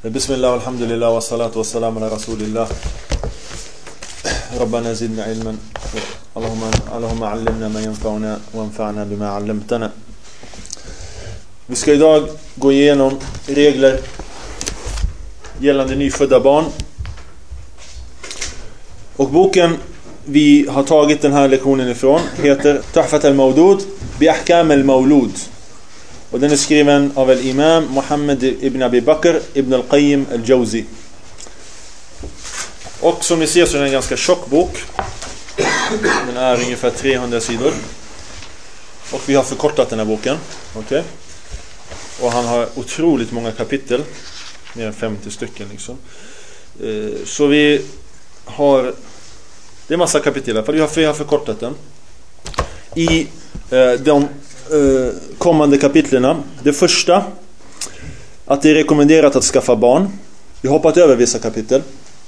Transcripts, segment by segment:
Bismillah, alhamdulillah, wa salatu wa salam ala rasulillah. Rabbana zidna ilman. Allahumma allimna ma yanfa'una wa anfa'na bima 'allamtana. Vi ska idag gå igenom regler gällande nyfödda barn. Och boken vi har tagit den här lektionen ifrån heter Tuhfat al-Mawdud bi ahkam al-Mawlud. Och den är skriven av al-Imam Muhammad ibn Abi Bakr ibn al-Qayyim al-Jawzi. Och som ni ser så är det en ganska tjock bok. Den är ungefär 300 sidor. Och vi har förkortat den här boken. Okej. Och han har otroligt många kapitel. Mer än 50 stycken liksom. Så vi har... Det är massa kapitel. För vi har förkortat den. I de kommande kapitlerna. Det första. Att det är rekommenderat att skaffa barn. Vi har hoppat över vissa kapitel.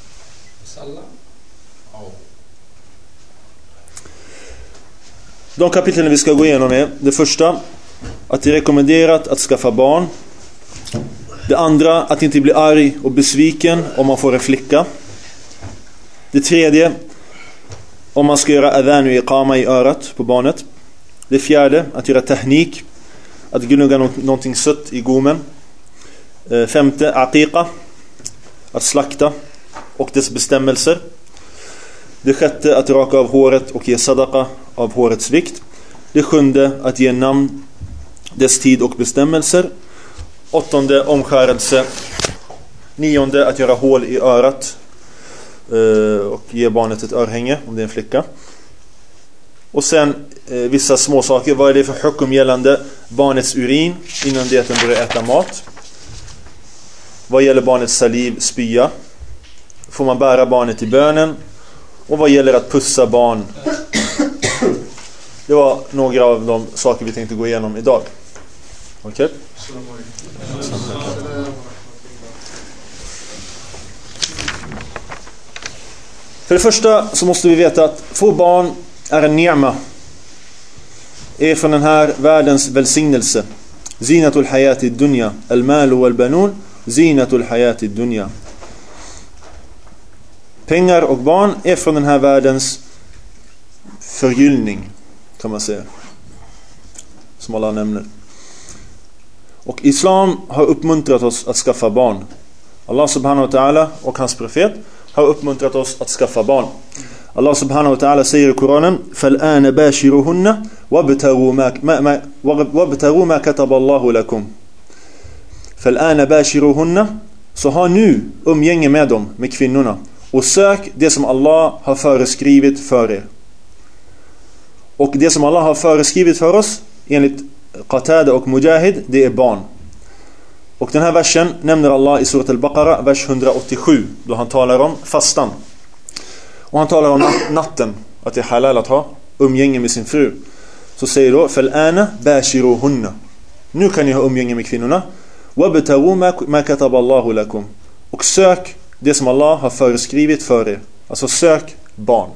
De kapitlen vi ska gå igenom är det första, att det är rekommenderat att skaffa barn. Det andra, att inte bli arg och besviken om man får en flicka. Det tredje, om man ska göra adhan och iqama i örat på barnet. Det fjärde, att göra tahnik, att gnugga någonting sött i gommen. Femte, aqiqa, att slakta och dess bestämmelser. Det sjätte, att raka av håret och ge sadaqa av hårets vikt. Det sjunde, att ge namn, dess tid och bestämmelser. Åttonde, omskärelse. Nionde, att göra hål i örat och ge barnet ett örhänge om det är en flicka. Och sen vissa små saker. Vad är det för hukum gällande barnets urin innan det börjar äta mat? Vad gäller barnets saliv, spya? Får man bära barnet i bönen? Och vad gäller att pussa barn? Det var några av de saker vi tänkte gå igenom idag. Okej? För det första så måste vi veta att få barn är en ni'ma. Är från den här världens välsignelse. Zinatul hayati dunya. Al-malu wal-banun. Zinatul hayati dunya. Pengar och barn är från den här världens förgyllning, kan man säga. Som alla nämner. Och islam har uppmuntrat oss att skaffa barn. Allah subhanahu wa ta'ala och hans profet har uppmuntrat oss att skaffa barn. Allah subhanahu wa ta'ala säger i Koranen: "Fal'ana bashiruhunna wabtaghu ma kataba Allahu lakum." Fal'ana bashiruhunna, så har nu umgänge med dem, med kvinnorna. Och sök det som Allah har föreskrivit för er. Och det som Allah har föreskrivit för oss, enligt Qatada och Mujahid, det är barn. Och den här versen nämner Allah i surat al-Baqarah, vers 187, då han talar om fastan. Och han talar om natten, att det är halal att ha umgänge med sin fru. Så säger då: "Fal'ana bashiruhunna." Nu kan ni ha umgänge med kvinnorna. "Wabtaghu ma kataba Allahu lakum." Och sök det som Allah har föreskrivit för er. Alltså sök barn.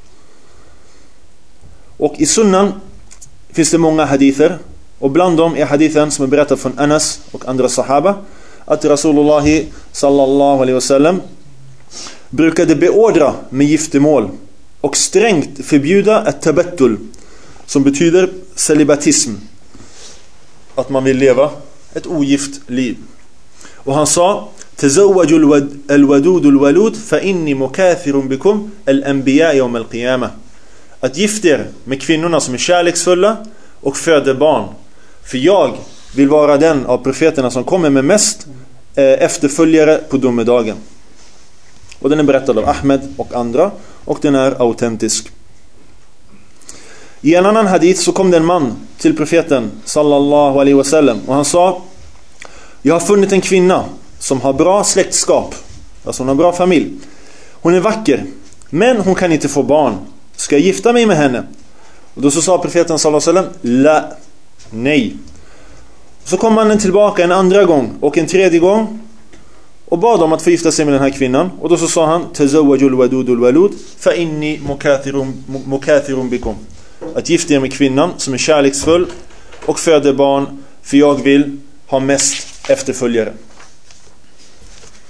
Och i sunnan finns det många hadither. Och bland dem är hadithen som är berättad från Anas och andra sahaba. Att Rasulullah sallallahu alaihi wasallam brukade beordra med giftermål. Och strängt förbjuda at-tabattul. Som betyder celibatism. Att man vill leva ett ogift liv. Och han sa: "Tazawwaju al-wadud al-walud fa inni mukathirun bikum al-anbiya yawm al-qiyamah." Att gifta er med kvinnorna som är kärleksfulla och föder barn. För jag vill vara den av profeterna som kommer med mest efterföljare på domedagen. Och den är berättad av Ahmed och andra. Och den är autentisk. I en annan hadith så kom det en man till profeten sallallahu alaihi wasallam. Och han sa: "Jag har funnit en kvinna som har bra släktskap. Alltså hon har bra familj. Hon är vacker, men hon kan inte få barn. Ska jag gifta mig med henne?" Och då så sa profeten sallallahu alaihi wasallam: "La, nej." Så kom mannen tillbaka en andra gång och en tredje gång och bad om att få gifta sig med den här kvinnan. Och då så sa han: "Tazawwajul wadudul walud fa inni mukathirun bikum." Att gifta er med kvinnan som är kärleksfull och föder barn, för jag vill ha mest efterföljare.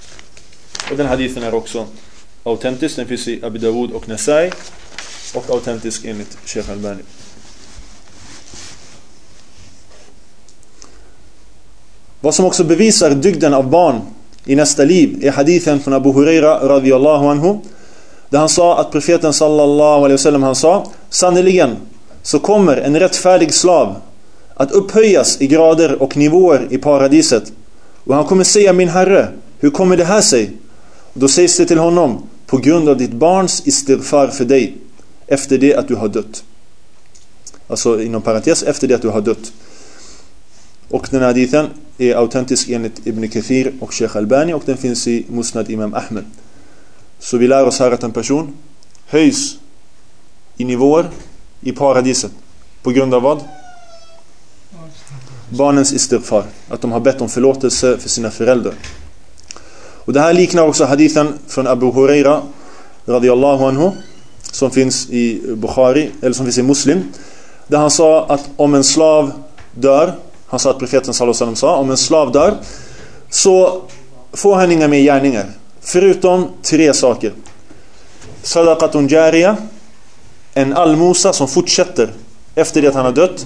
Och den hadithen är också autentisk. Den finns i Abu Dawud och Nasai och autentisk enligt Sheikh Albani. Vad som också bevisar dygden av barn i nästa liv är hadithen från Abu Huraira radiyallahu anhu, där han sa att profeten sallallahu alaihi wasallam, han sa: sannoliken så kommer en rättfärdig slav att upphöjas i grader och nivåer i paradiset, och han kommer säga: min herre, hur kommer det här sig? Och då sägs det till honom: på grund av ditt barns istighfar för dig efter det att du har dött. Alltså inom parentes, efter det att du har dött. Och den här hadithen är autentisk enligt Ibn Kathir och Sheikh Albani, och den finns i Musnad Imam Ahmed. Så vi lär oss här att en person höjs i nivåer i paradiset på grund av vad? Barnens istighfar, att de har bett om förlåtelse för sina föräldrar. Och det här liknar också hadithen från Abu Huraira radiyallahu anhu, som finns i Bukhari, eller som finns i Muslim, där han sa att om en slav dör, han sa att profeten sallallahu alaihi wasallam sa, om en slav dör så får han inga mer gärningar förutom 3 saker. Sadaqatun jariya, en almosa som fortsätter efter det att han har dött.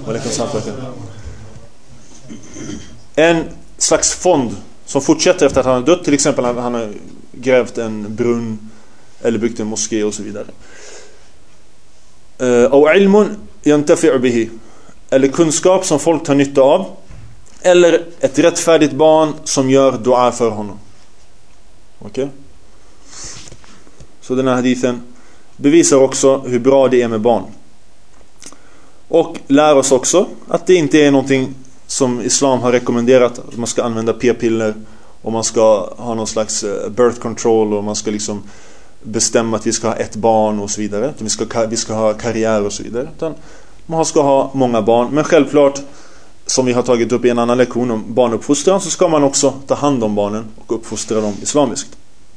En slags fond som fortsätter efter att han har dött, till exempel han har grävt en brunn eller byggt en moské och så vidare. Och ilmun yantafi'u bihi, eller kunskap som folk tar nytta av, eller ett rättfärdigt barn som gör dua för honom. Okej? Så den här hadithen bevisar också hur bra det är med barn. Och lär oss också att det inte är någonting som islam har rekommenderat, att man ska använda p-piller och man ska ha någon slags birth control och man ska liksom bestämma att vi ska ha ett barn och så vidare. Vi ska ha karriär och så vidare. Utan man ska ha många barn. Men självklart, som vi har tagit upp i en annan lektion om barnuppfostran, så ska man också ta hand om barnen och uppfostra dem islamiskt.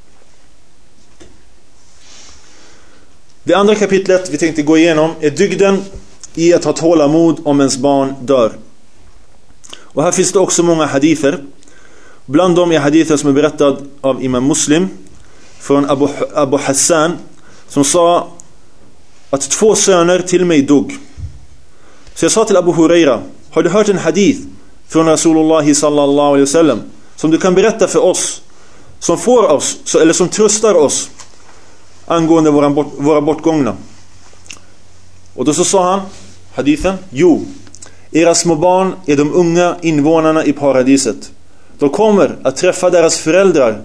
Det andra kapitlet vi tänkte gå igenom är dygden i att ha tålamod om ens barn dör. Och här finns det också många hadither. Bland dem är hadither som är berättad av Imam Muslim från Abu Hassan, som sa att 2 söner till mig dog. Så jag sa till Abu Huraira: har du hört en hadith från Rasulullah sallallahu alaihi wasallam som du kan berätta för oss, som får oss, eller som tröstar oss angående våra bortgångna? Och då så sa han hadithen: jo, era små barn är de unga invånarna i paradiset. De kommer att träffa deras föräldrar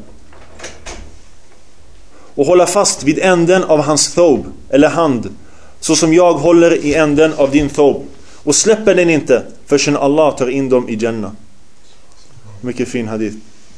och hålla fast vid änden av hans thob, eller hand, så som jag håller i änden av din thob, och släpper den inte förrän Allah tar in dem i Jannah. Mycket fin hadith.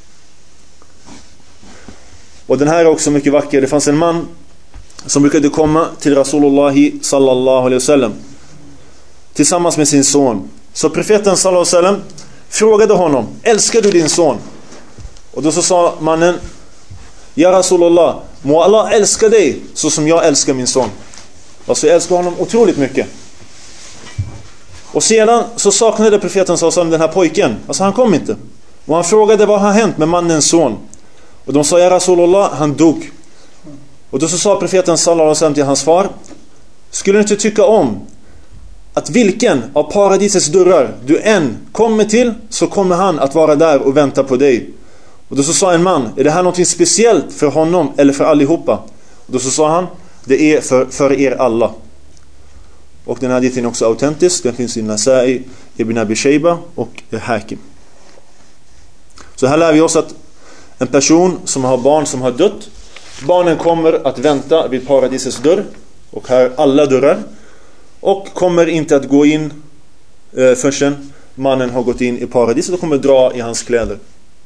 Och den här är också mycket vacker. Det fanns en man som brukade komma till Rasulullah sallallahu alaihi wasallam tillsammans med sin son. Så profeten sallallahu alaihi wasallam frågade honom: älskar du din son? Och då så sa mannen: ja Rasulullah, må Allah älska dig så som jag älskar min son. Alltså jag älskar honom otroligt mycket. Och sedan så saknade profeten sallallahu alaihi wasallam den här pojken. Alltså han kom inte. Och han frågade: vad har hänt med mannens son? Och de sa: ja Rasulullah, han dog. Och då så sa profeten sallallahu alaihi wasallam till hans far: skulle du inte tycka om att vilken av paradisets dörrar du än kommer till, så kommer han att vara där och vänta på dig. Och då så sa en man: är det här något speciellt för honom eller för allihopa? Och då så sa han: det är för er alla. Och den här hadithen är också autentisk. Den finns i Nasai, Ibn Abi Shayba och Hakim. Så här lär vi oss att en person som har barn som har dött, barnen kommer att vänta vid paradisets dörr, och här alla dörrar, och kommer inte att gå in förrän mannen har gått in i paradiset och kommer dra i hans kläder.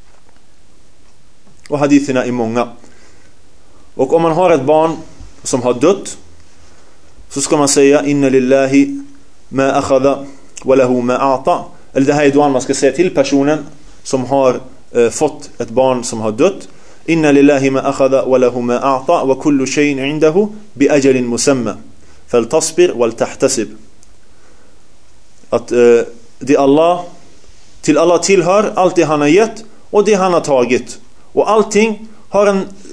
Och haditherna är många. Och om man har ett barn som har dött, så ska man säga: inna lillahi ma akhadha wa lahu ma a'ta. Eller det här är duan man ska säga till personen som har fått ett barn som har dött: inna lillahi ma akhadha wa lahu ma a'ta wa kullu shay'in 'indahu bi ajalin musamma faltasbir wal tahtasib. Att det Allah, till Allah tillhör allt det han har gett och det han har tagit, och allting har en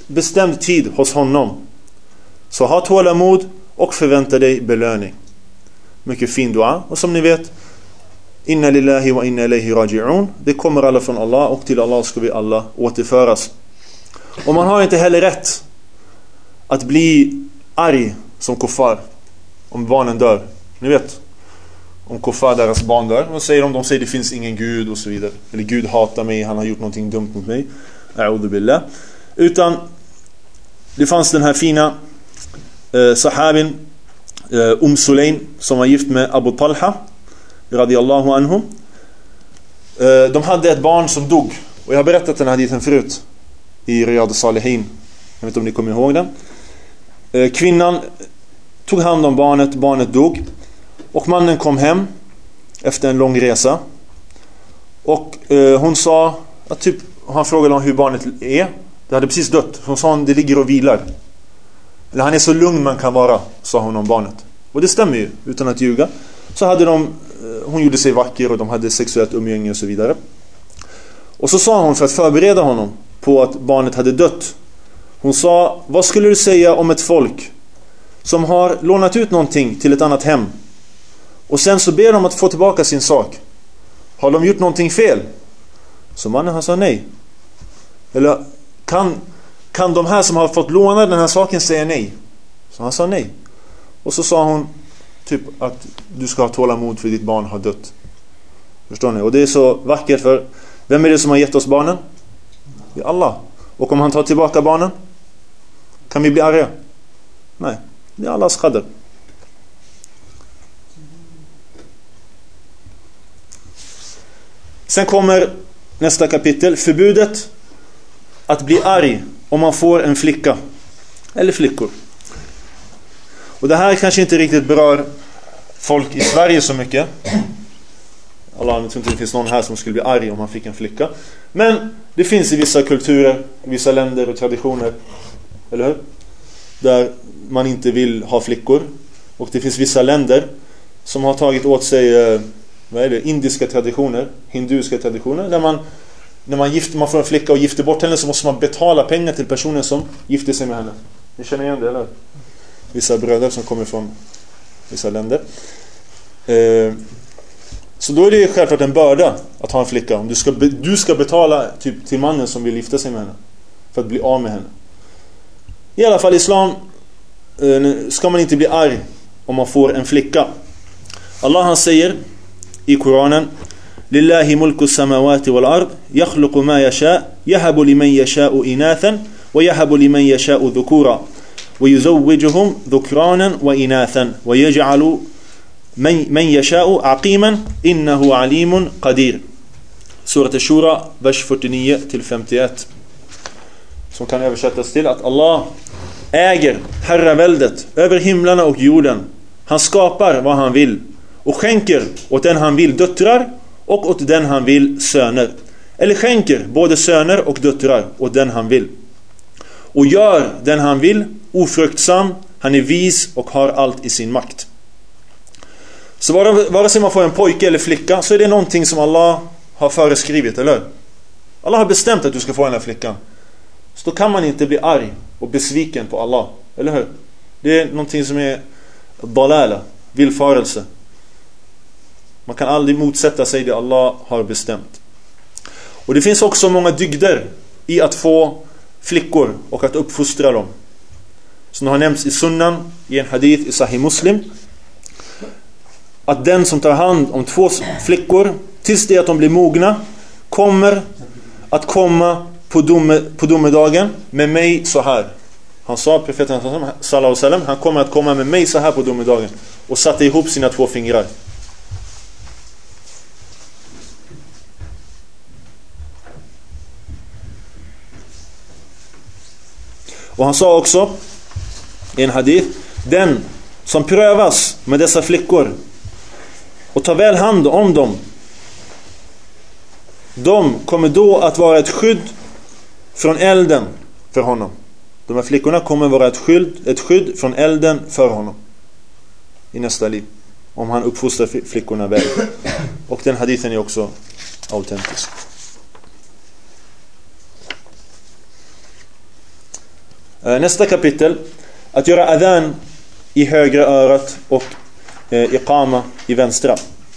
bestämd tid hos honom. Så ha tålamod och förvänta dig belöning. Mycket fin dua. Och som ni vet, inna lillahi wa inna ilayhi raji'un. Det kommer alla från Allah och till Allah ska vi alla återföras. Och man har inte heller rätt att bli arg som kuffar om barnen dör. Ni vet, om kuffar deras barn dör, vad säger de? De säger det finns ingen Gud och så vidare. Eller Gud hatar mig, han har gjort någonting dumt mot mig. A'udhu billah. Utan det fanns den här fina sahabin Sulaim som var gift med Abu Talha radiyallahu anhu. De hade ett barn som dog. Och jag har berättat den här hadithen förut i Riyad Salihin. Jag vet inte om ni kommer ihåg den. Kvinnan tog hand om barnet, barnet dog. Och mannen kom hem efter en lång resa. Och hon sa att typ, han frågade om hur barnet är. Det hade precis dött. Hon sa det ligger och vilar. Eller han är så lugn man kan vara, sa hon om barnet. Och det stämmer ju, utan att ljuga. Så hade hon gjorde sig vacker och de hade sexuellt umgänge och så vidare. Och så sa hon, för att förbereda honom på att barnet hade dött. Hon sa, vad skulle du säga om ett folk som har lånat ut någonting till ett annat hem och sen så ber de att få tillbaka sin sak? Har de gjort någonting fel? Så mannen, han sa nej. Eller kan de här som har fått låna den här saken säga nej? Så han sa nej. Och så sa hon typ att du ska ha tålamod för ditt barn har dött. Förstår ni? Och det är så vackert, för vem är det som har gett oss barnen? Det är Allah. Och om han tar tillbaka barnen, kan vi bli arga? Nej, det är Allahs qadr. Sen kommer nästa kapitel, förbudet att bli arg om man får en flicka eller flickor. Och det här kanske inte riktigt berör folk i Sverige så mycket. Jag tror inte det finns någon här som skulle bli arg om han fick en flicka. Men det finns i vissa kulturer, i vissa länder och traditioner, eller hur? Där man inte vill ha flickor. Och det finns vissa länder som har tagit åt sig indiska traditioner, hinduiska traditioner, där när man får en flicka och gifter bort henne så måste man betala pengar till personen som gifter sig med henne. Ni känner igen det, eller? Vissa bröder som kommer från vissa länder. Så då är det självklart en börda att ha en flicka. Om du ska betala typ till mannen som vill gifta sig med henne för att bli av med henne. I alla fall islam ska man inte bli arg om man får en flicka. Allah, han säger i Koranen: Lillahi mulku samawati wal ard yakhluqu ma yasha yahabu liman yasha'u inathan wa yahabu liman yasha'u dhukura wa yuzawwijuhum dhukranan wa inathan wa yaj'alu man yasha'u aqiman innahu alimun qadir. Surat Ash-Shura, vers 49-51. Som kan översättas till att Allah äger herraväldet över himlarna och jorden. Han skapar vad han vill och skänker åt den han vill döttrar och åt den han vill söner. Eller skänker både söner och döttrar åt den han vill. Och gör den han vill ofruktsam. Han är vis och har allt i sin makt. Så vare sig man får en pojke eller flicka, så är det någonting som Allah har föreskrivit, eller? Allah har bestämt att du ska få den här flickan. Så då kan man inte bli arg och besviken på Allah, eller hur? Det är någonting som är dalala, villfarelse. Man kan aldrig motsätta sig det Allah har bestämt. Och det finns också många dygder i att få flickor och att uppfostra dem. Som har nämnts i sunnan, i en hadith i Sahih Muslim, att den som tar hand om 2 flickor tills det att de blir mogna kommer att komma på domedagen med mig så här. Han sa, profeten sallallahu alaihi wasallam, han kommer att komma med mig så här på domedagen, och satte ihop sina 2 fingrar. Och han sa också i en hadith: den som prövas med dessa flickor och tar väl hand om dem, de kommer då att vara ett skydd från elden för honom. De här flickorna kommer vara ett skydd från elden för honom i nästa liv, om han uppfostrar flickorna väl. Och den hadithen är också autentisk. Nästa kapitel. Att göra adhan i högra örat och iqama i vänstra.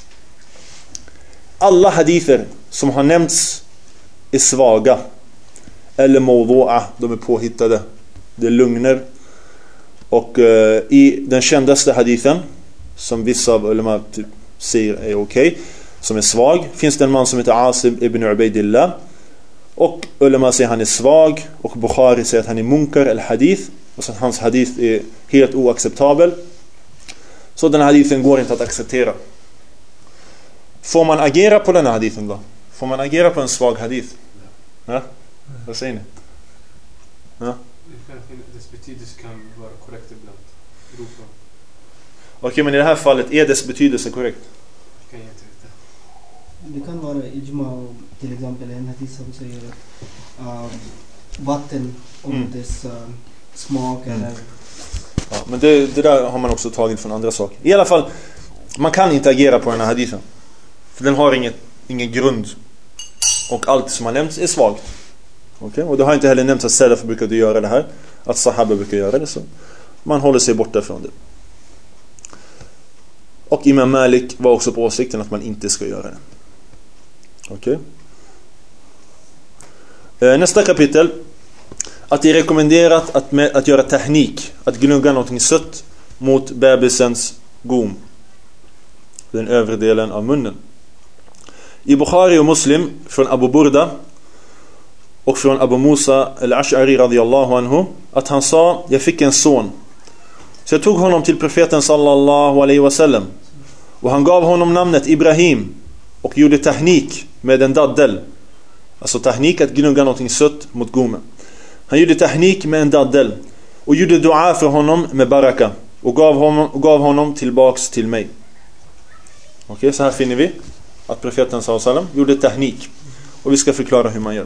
Alla hadither som har nämnts är svaga. Eller mawdu'a, de är påhittade. Det är lugner. Och i den kändaste hadithen, som vissa av ulama typ säger är okej, som är svag, finns det en man som heter Asim ibn Ubaidillah. Och ulama säger han är svag, och Bukhari säger att han är munkar eller hadith, och så att hans hadith är helt oacceptabel. Så den hadithen går inte att acceptera. Får man agera på den här hadithen då? Får man agera på en svag hadith? Ja? Vad säger ni? Ja? Dess betydelse kan vara korrekt ibland. Okej, men i det här fallet är dess betydelse korrekt? Kan jag inte veta. Det kan vara ijma, till exempel en hadith som säger att vatten om dess smak eller... Ja, men det där har man också tagit från andra saker. I alla fall, man kan inte agera på den här hadithen. För den har ingen grund. Och allt som har nämnts är svagt. Okay? Och det har inte heller nämnts att Salaf brukade göra det här. Att Sahaba brukar göra det. Så man håller sig borta från det. Och Imam Malik var också på åsikten att man inte ska göra det. Okej. Nästa kapitel. Att det är rekommenderat att göra tahnik. Att gnugga någonting sött mot bebisens gom. Den övre delen av munnen. I Bukhari och Muslim från Abu Burda och från Abu Musa al-Ash'ari radiyallahu anhu, att han sa: jag fick en son, så jag tog honom till profeten sallallahu alaihi wasallam, och han gav honom namnet Ibrahim och gjorde tahnik med en daddel. Alltså tahnik, att gnugga någonting sött mot gommen. Han gjorde tahnik med en daddel och gjorde dua för honom med baraka och gav honom tillbaks till mig. Okej, så här finner vi att profeten sallallahu alaihi wasallam gjorde tahnik. Och vi ska förklara hur man gör.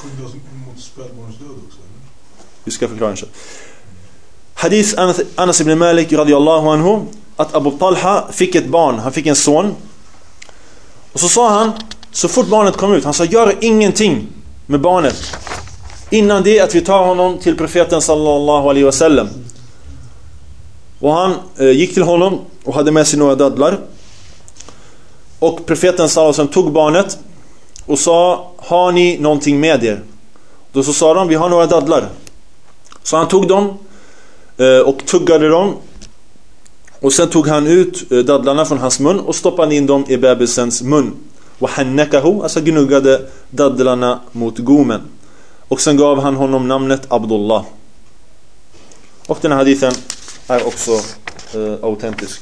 Vi ska förklara det. Hadith Anas ibn Malik radiyallahu anhu, att Abu Talha fick ett barn, han fick en son. Och så sa han, så fort barnet kom ut, han sa: gör ingenting med barnet innan det att vi tar honom till profeten sallallahu alaihi wasallam. Och han gick till honom och hade med sig några dadlar. Och profeten sallallahu alaihi wasallam tog barnet och sa: har ni någonting med er? Då så sa de: vi har några dadlar. Så han tog dem och tuggade dem. Och sen tog han ut dadlarna från hans mun och stoppade in dem i bebisens mun. Och hannakahu, alltså gnuggade dadlarna mot gommen. Och sen gav han honom namnet Abdullah. Och den här hadithen är också autentisk.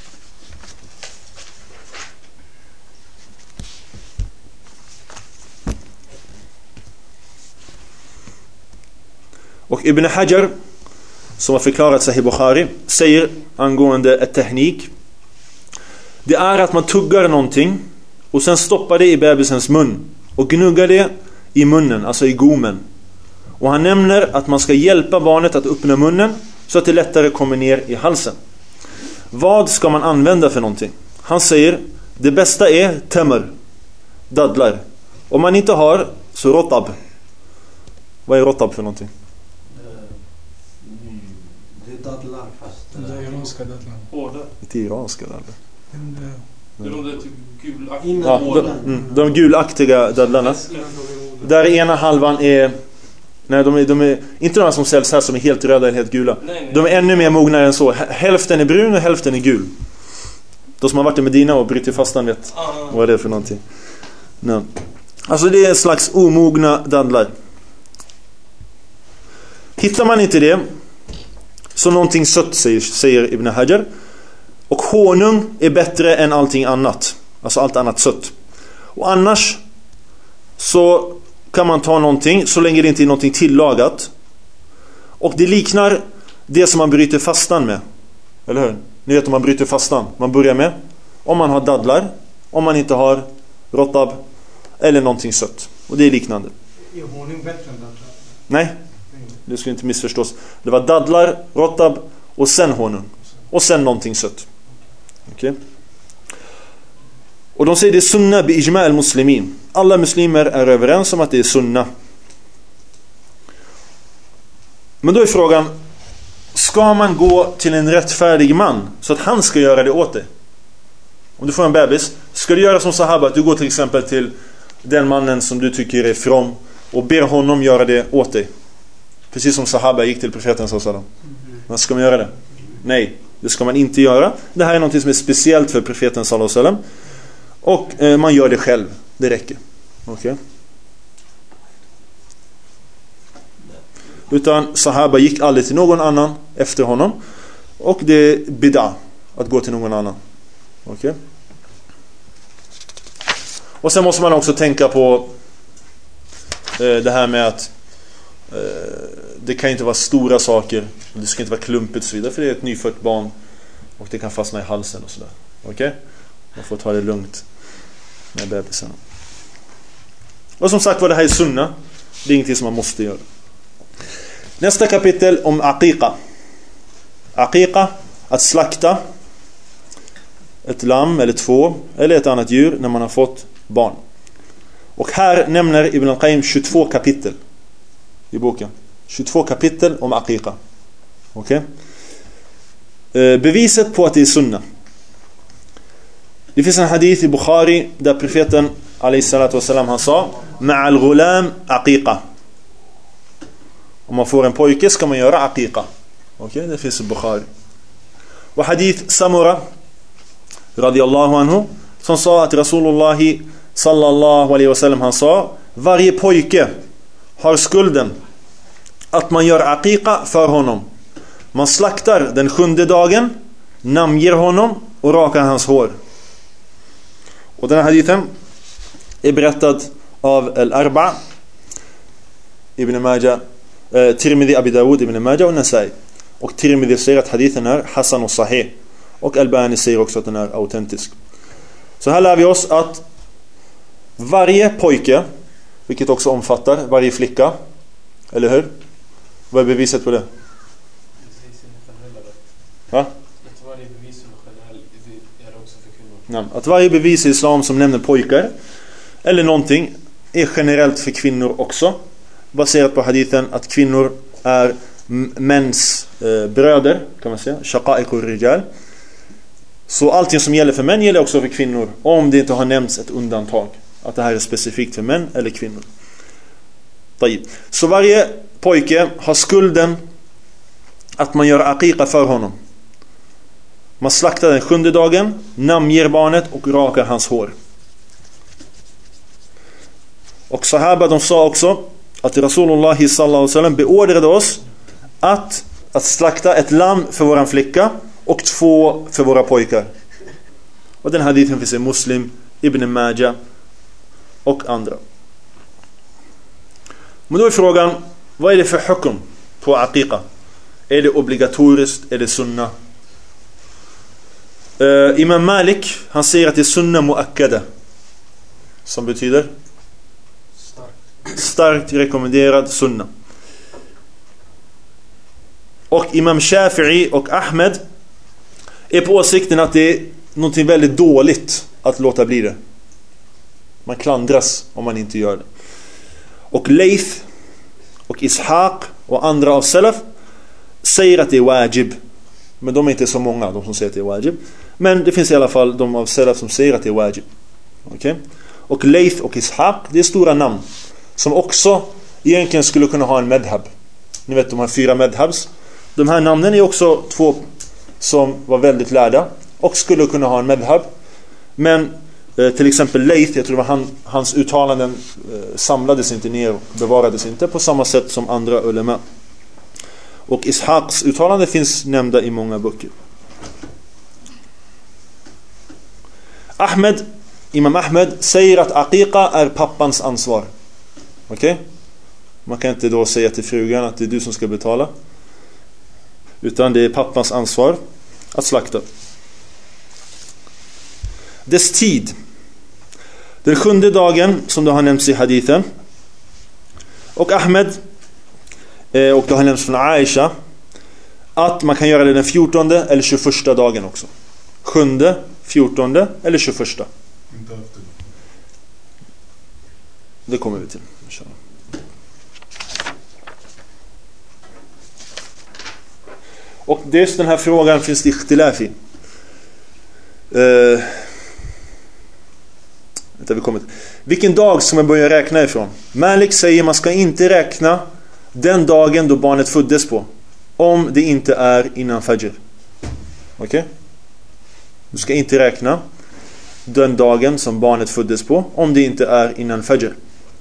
Och Ibn Hajar, som har förklarat Sahih Bukhari, säger angående ett teknik: det är att man tuggar någonting och sen stoppar det i bebisens mun och gnuggar det i munnen, alltså i gommen. Och han nämner att man ska hjälpa barnet att öppna munnen så att det lättare kommer ner i halsen. Vad ska man använda för någonting? Han säger: det bästa är tamr, dadlar. Om man inte har, så rotab. Vad är rotab för någonting? Dadlar fast. Det är iranska dadlar. Hårda. Inte iranska dadlar. Det är de där typ gulaktiga. Ja, de gulaktiga dadlarna. Där ena halvan är... Nej, de är inte de som säljs här som är helt röda eller helt gula. Nej. De är ännu mer mogna än så. Hälften är brun och hälften är gul. De som har varit i Medina och brutit fastan vet vad det är för någonting. Nej. Alltså det är en slags omogna dadlar. Hittar man inte det, så någonting sött, säger Ibn Hajar. Och honung är bättre än allting annat. Alltså allt annat sött. Och annars så kan man ta någonting så länge det inte är någonting tillagat. Och det liknar det som man bryter fastan med. Eller hur? Ni vet om man bryter fastan. Man börjar med, om man har dadlar, om man inte har rotab eller någonting sött. Och det är liknande. Är honung bättre än dadlar? Nej, det skulle inte missförstås. Det var dadlar, rotab och sen honung. Och sen någonting sött. Okej. Och de säger det är sunna bi ijma al-muslimin. Alla muslimer är överens om att det är sunna. Men då är frågan, ska man gå till en rättfärdig man så att han ska göra det åt dig? Om du får en bebis, ska du göra som sahaba, att du går till exempel till den mannen som du tycker är from och ber honom göra det åt dig? Precis som sahaba gick till profeten sallallahu alaihi wasallam. Men ska man göra det? Nej, det ska man inte göra. Det här är något som är speciellt för profeten sallallahu alaihi wasallam. Och man gör det själv, det räcker. Okej. Utan sahaba gick aldrig till någon annan efter honom. Och det är bid'a att gå till någon annan. Okej. Och sen måste man också tänka på det här med att det kan inte vara stora saker, det ska inte vara klumpigt och så vidare, för det är ett nyfött barn och det kan fastna i halsen och sådär. Okej? Man får ta det lugnt med bebisen. Och som sagt var, det här är sunna. Det är ingenting som man måste göra. Nästa kapitel om aqiqa. Aqiqa, att slakta ett lamm eller två eller ett annat djur när man har fått barn. Och här nämner Ibn al-Qayyim 22 kapitel i boken. 22 kapitel om aqiqa. Okej? Beviset på att det är sunna. Det finns en hadith i Bukhari där profeten alayhi salatu wasalam, han sa: ma'al ghulam aqiqa. Om man får en pojke ska man göra aqiqa. Okej, det finns i Bukhari. Och hadith Samura radiyallahu anhu, som sa att Rasulullah sallallahu alaihi wasallam, han sa: varje pojke har skulden att man gör aqiqa för honom. Man slaktar den 7:e dagen, namnger honom och rakar hans hår. Och den här hadithen är berättad av al-Arba, Ibn Majah, Tirmidhi, Abi Dawud, Ibn Majah och Nasai. Och Tirmidhi säger att hadithen är Hasan och Sahih. Och Albani säger också att den är autentisk. Så här lär vi oss att varje pojke, vilket också omfattar varje flicka, eller hur? Vad är beviset på det? Va? Att varje bevis i islam som nämner pojkar eller någonting är generellt för kvinnor också, baserat på hadithen att kvinnor är mäns bröder, kan man säga, shaqa'iqur rijal. Så allting som gäller för män gäller också för kvinnor, om det inte har nämnts ett undantag att det här är specifikt för män eller kvinnor. Så varje pojke har skulden att man gör aqiqa för honom. Man slaktar den 7:e dagen, namnger barnet och rakar hans hår. Och sahaba, de sa också att Rasulullah sallallahu alaihi wasallam beordrade oss att slakta ett lamm för våran flicka och 2 för våra pojkar. Och den hadithen finns i Muslim, Ibn Majah och andra. Men då är frågan, vad är det för hukum på aqiqa? Är det obligatoriskt? Är det sunna? Imam Malik, han säger att det är sunna muakkada, som betyder starkt rekommenderad sunna. Och Imam Shafi'i och Ahmed är på åsikten att det är någonting väldigt dåligt att låta bli det. Man klandras om man inte gör det. Och Layth och Ishaq och andra av salaf säger att det är wajib. Men de är inte så många, de som säger att det är wajib. Men det finns i alla fall de av salaf som säger att det är wajib. Okay? Och Layth och Ishaq, det är stora namn som också egentligen skulle kunna ha en madhab. Ni vet, de har 4 madhabs. De här namnen är också 2 som var väldigt lärda och skulle kunna ha en madhab. Men till exempel Layth, jag tror det var hans uttalanden samlades inte ner och bevarades inte på samma sätt som andra ulema. Och Ishaqs uttalande finns nämnda i många böcker. Imam Ahmed säger att aqiqa är pappans ansvar. Okej? Man kan inte då säga till frugan att det är du som ska betala, utan det är pappans ansvar att slakta. Dess tid. Den 7:e dagen, som det har nämnts i hadithen. Och Ahmed, och det har nämnts från Aisha, att man kan göra det den 14:e eller 21:a dagen också. 7:e, 14:e eller 21:a. Det kommer vi till. Och just den här frågan finns det ikhtilaf i. Vilken dag ska man börja räkna ifrån? Malik säger man ska inte räkna den dagen då barnet föddes på, om det inte är innan fajr. Okej? Du ska inte räkna den dagen som barnet föddes på, om det inte är innan fajr.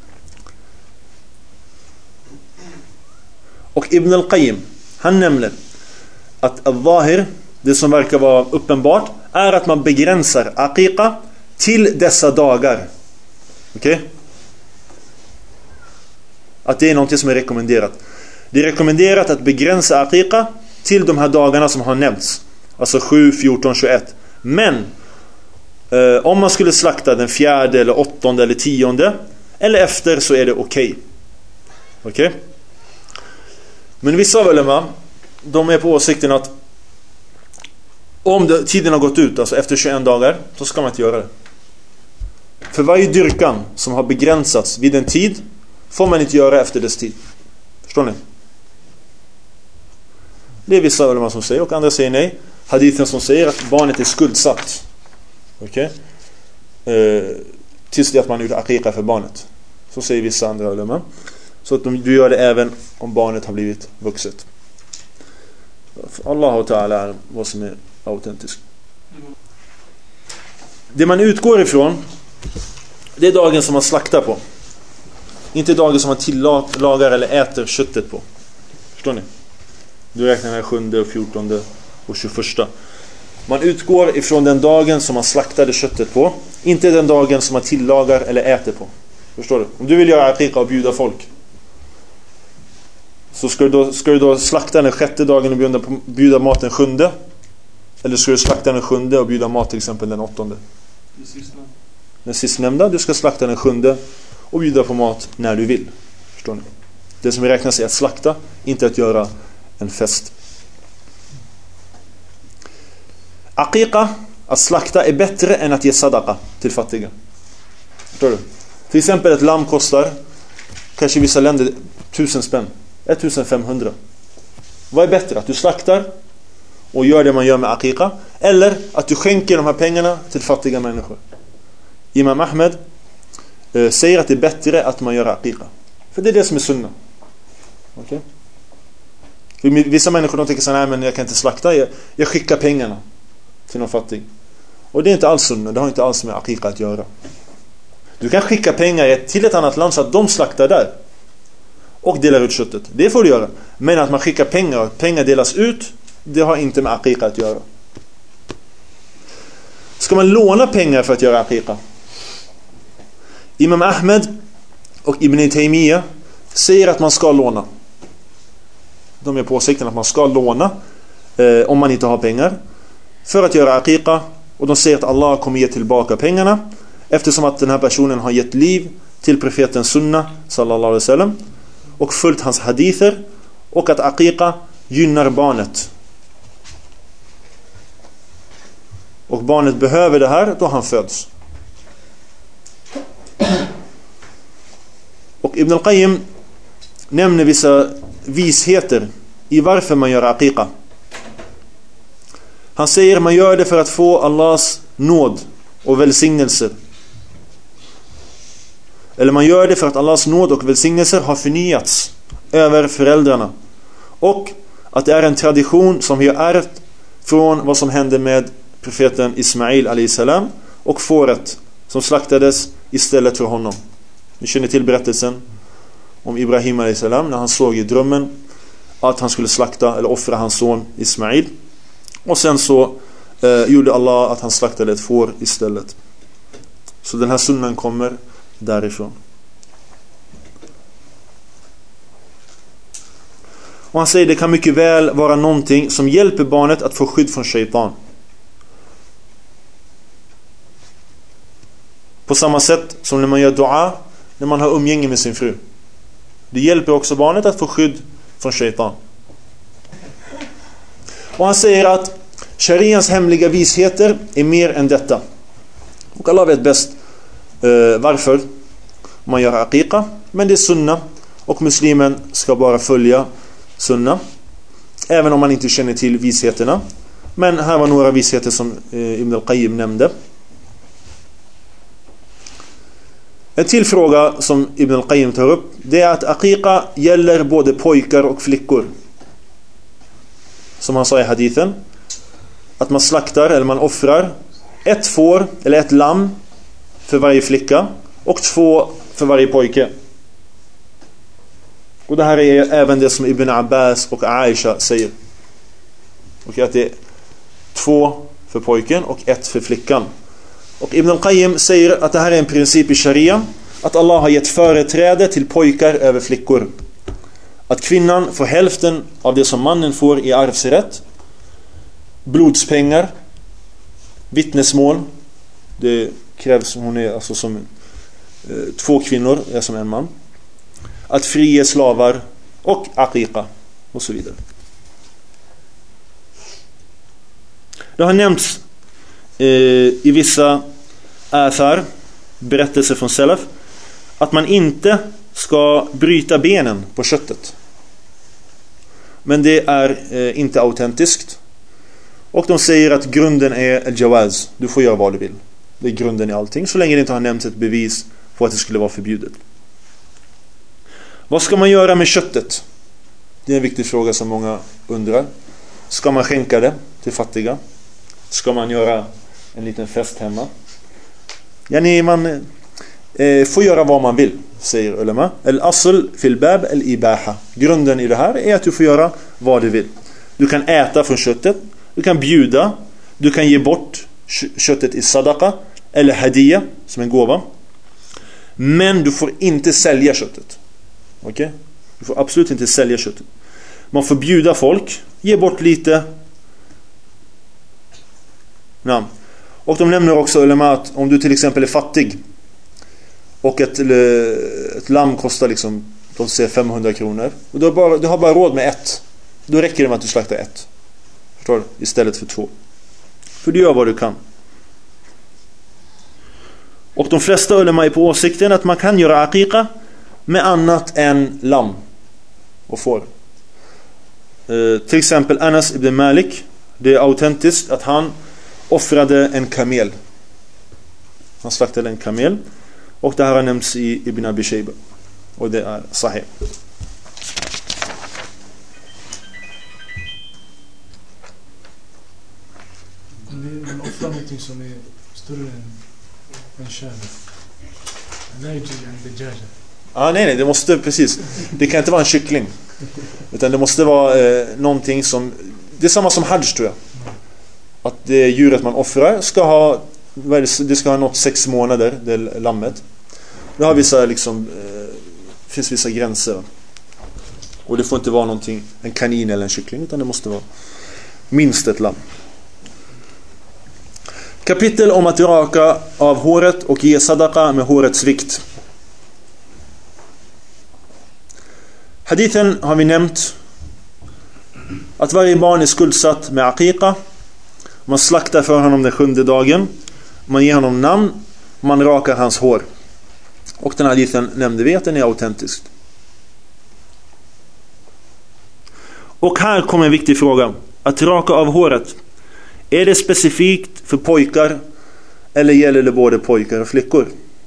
Och Ibn al-Qayyim, han nämner att al-Zahir, det som verkar vara uppenbart, är att man begränsar aqiqa till dessa dagar. Okej? Att det är något som är rekommenderat. Det är rekommenderat att begränsa aqiqa till de här dagarna som har nämnts. Alltså 7, 14, 21. Men om man skulle slakta den 4:e eller 8:e eller 10:e eller efter, så är det okej. Okej? Men vissa ulema, de är på åsikten att om tiden har gått ut, alltså efter 21 dagar, så ska man inte göra det. För varje dyrkan som har begränsats vid en tid får man inte göra efter dess tid. Förstår ni? Det är vissa ulema som säger, och andra säger nej. Hadithen som säger att barnet är skuldsatt. Okej? Tills det att man gjort aqiqa för barnet. Så säger vissa andra ulema. Så att du gör det även om barnet har blivit vuxet. Allah Ta'ala är vad som är autentiskt. Det man utgår ifrån, det är dagen som man slaktar på. Inte dagen som man tillagar eller äter köttet på. Förstår ni? Du räknar den 7:e och 14:e och 21:a. Man utgår ifrån den dagen som man slaktade köttet på, inte den dagen som man tillagar eller äter på. Förstår du? Om du vill göra aqiqa och bjuda folk, så ska du då slakta den 6:e dagen och bjuda mat den 7:e? Eller ska du slakta den 7:e och bjuda mat till exempel den 8:e? Den sistnämnda, du ska slakta den 7:e och bjuda på mat när du vill. Förstår ni? Det som räknas är att slakta, inte att göra en fest. Aqiqa, att slakta, är bättre än att ge sadaqa till fattiga. Förstår du? Till exempel ett lamm kostar kanske i vissa länder 1000 spänn, 1500. Vad är bättre? Att du slaktar och gör det man gör med aqiqa, eller att du skänker de här pengarna till fattiga människor? Imam Ahmed säger att det är bättre att man gör aqiqa, för det är det som är sunna. Okej? Vissa människor, de tänker så här: nej, men jag kan inte slakta, jag skickar pengarna till någon fattig. Och det är inte alls sunna, det har inte alls med aqiqa att göra. Du kan skicka pengar till ett annat land så att de slaktar där och delar ut köttet. Det får du göra. Men att man skickar pengar och pengar delas ut, det har inte med aqiqa att göra. Ska man låna pengar för att göra aqiqa? Imam Ahmed och Ibn Taymiyyah säger att man ska låna. De är på åsikten att man ska låna om man inte har pengar för att göra aqiqa. Och de säger att Allah kommer ge tillbaka pengarna, eftersom att den här personen har gett liv till profeten Sunna sallallahu alaihi wasallam och följt hans hadither, och att aqiqa gynnar barnet. Och barnet behöver det här då han föds. Och Ibn al-Qayyim nämner vissa visheter i varför man gör aqiqa. Han säger man gör det för att få Allahs nåd och välsignelser. Eller man gör det för att Allahs nåd och välsignelser har förnyats över föräldrarna. Och att det är en tradition som vi har ärvt från vad som hände med profeten Ismail a.s. och fåret som slaktades istället för honom. Ni känner till berättelsen om Ibrahim a.s. när han såg i drömmen att han skulle slakta eller offra hans son Ismail. Och sen så gjorde Allah att han slaktade ett får istället. Så den här sunnan kommer därifrån. Och han säger det kan mycket väl vara någonting som hjälper barnet att få skydd från shaitan. På samma sätt som när man gör dua när man har umgänge med sin fru. Det hjälper också barnet att få skydd från shaitan. Och han säger att sharians hemliga visheter är mer än detta. Och Allah vet bäst varför man gör aqiqa. Men det är sunna, och muslimen ska bara följa sunna. även om man inte känner till visheterna. Men här var några visheter som Ibn al-Qayyim nämnde. En till fråga som Ibn al-Qayyim tar upp, det är att aqiqa gäller både pojkar och flickor. Som han sa i hadithen, att man slaktar eller man offrar ett får eller ett lamm för varje flicka och 2 för varje pojke. Och det här är även det som Ibn Abbas och Aisha säger. Och att det är 2 för pojken och 1 för flickan. Och Ibn al-Qayyim säger att det här är en princip i sharia, att Allah har gett företräde till pojkar över flickor. Att kvinnan får hälften av det som mannen får i arvsrätt, blodspengar, vittnesmål. Det krävs, hon är alltså som 2 kvinnor är som en man. Att frige slavar och aqiqa och så vidare. Det har nämnts i vissa athar, berättelser från Salaf, att man inte ska bryta benen på köttet. Men det är inte autentiskt. Och de säger att grunden är al-jawaz. Du får göra vad du vill. Det är grunden i allting, så länge det inte har nämnts ett bevis på att det skulle vara förbjudet. Vad ska man göra med köttet? Det är en viktig fråga som många undrar. Ska man skänka det till fattiga? Ska man göra en liten fest hemma? Man får göra vad man vill, säger ulama. Al-asl fil bab al-ibaha. Grunden i det här är att du får göra vad du vill. Du kan äta från köttet, du kan bjuda, du kan ge bort köttet i sadaqa eller hadiya som en gåva. Men du får inte sälja köttet. Okej? Du får absolut inte sälja köttet. Man får bjuda folk, ge bort lite. Ja. Och de nämner också att om du till exempel är fattig och ett lamm kostar liksom, de säger 500 kronor, och du har bara råd med 1, då räcker det med att du slaktar 1. Förstår du? Istället för 2. För du gör vad du kan. Och de flesta ulema är på åsikten att man kan göra aqiqa med annat än lamm och får. Till exempel Anas ibn Malik, det är autentiskt att han offrade en kamel. Han slaktade en kamel, och det här har nämnts i Ibn Abi Shayba, och det är sahih. Man offrar någonting som är större än kärlek. Nej, det måste, precis. Det kan inte vara en kyckling, utan det måste vara någonting som, det är samma som hajj, tror jag. Att det djuret man offrar ska ha, det ska ha nått 6 månader, det lammet. Det har vissa finns vissa gränser. Och det får inte vara någonting, en kanin eller en kyckling, utan det måste vara minst ett lamm. Kapitel om att raka av håret och ge sadaqa med hårets vikt. Hadithen har vi nämnt att varje barn är skuldsatt med aqiqa. Man slaktar för honom den 7:e dagen. Man ger honom namn. Man rakar hans hår. Och den hadithen nämnde vi att den är autentisk. Och här kommer en viktig fråga. Att raka av håret, är det specifikt för pojkar eller gäller det både pojkar och flickor?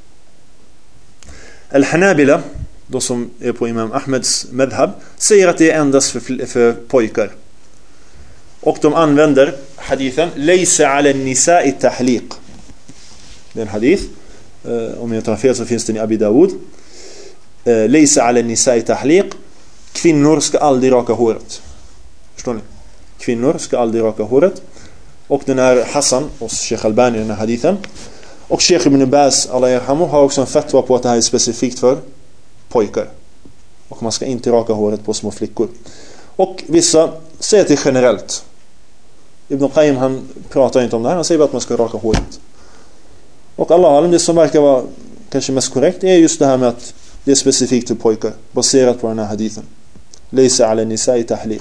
Al-Hanabila, de som är på Imam Ahmeds madhab, säger att det är endast för pojkar. Och de använder hadithen laysa ala an-nisa'i tahliq. Det är en hadith, om jag tar fel så finns den i Abi Dawud. Laysa ala an-nisa'i tahliq. Kvinnor ska aldrig raka håret. Förstår ni? Kvinnor ska aldrig raka håret. Och den är Hassan och Sheikh Albani i den här hadithen. Och Sheikh Ibn Baz, Allah yarhamu, har också en fatwa på att det här är specifikt för pojkar. Och man ska inte raka håret på små flickor. Och vissa säger att det är generellt. Ibn Qayyim, han pratar inte om det här. Han säger bara att man ska raka håret. Och Allah, det som verkar vara kanske mest korrekt är just det här med att det är specifikt för pojkar, baserat på den här hadithen. Laysa ala nisa'i tahliq.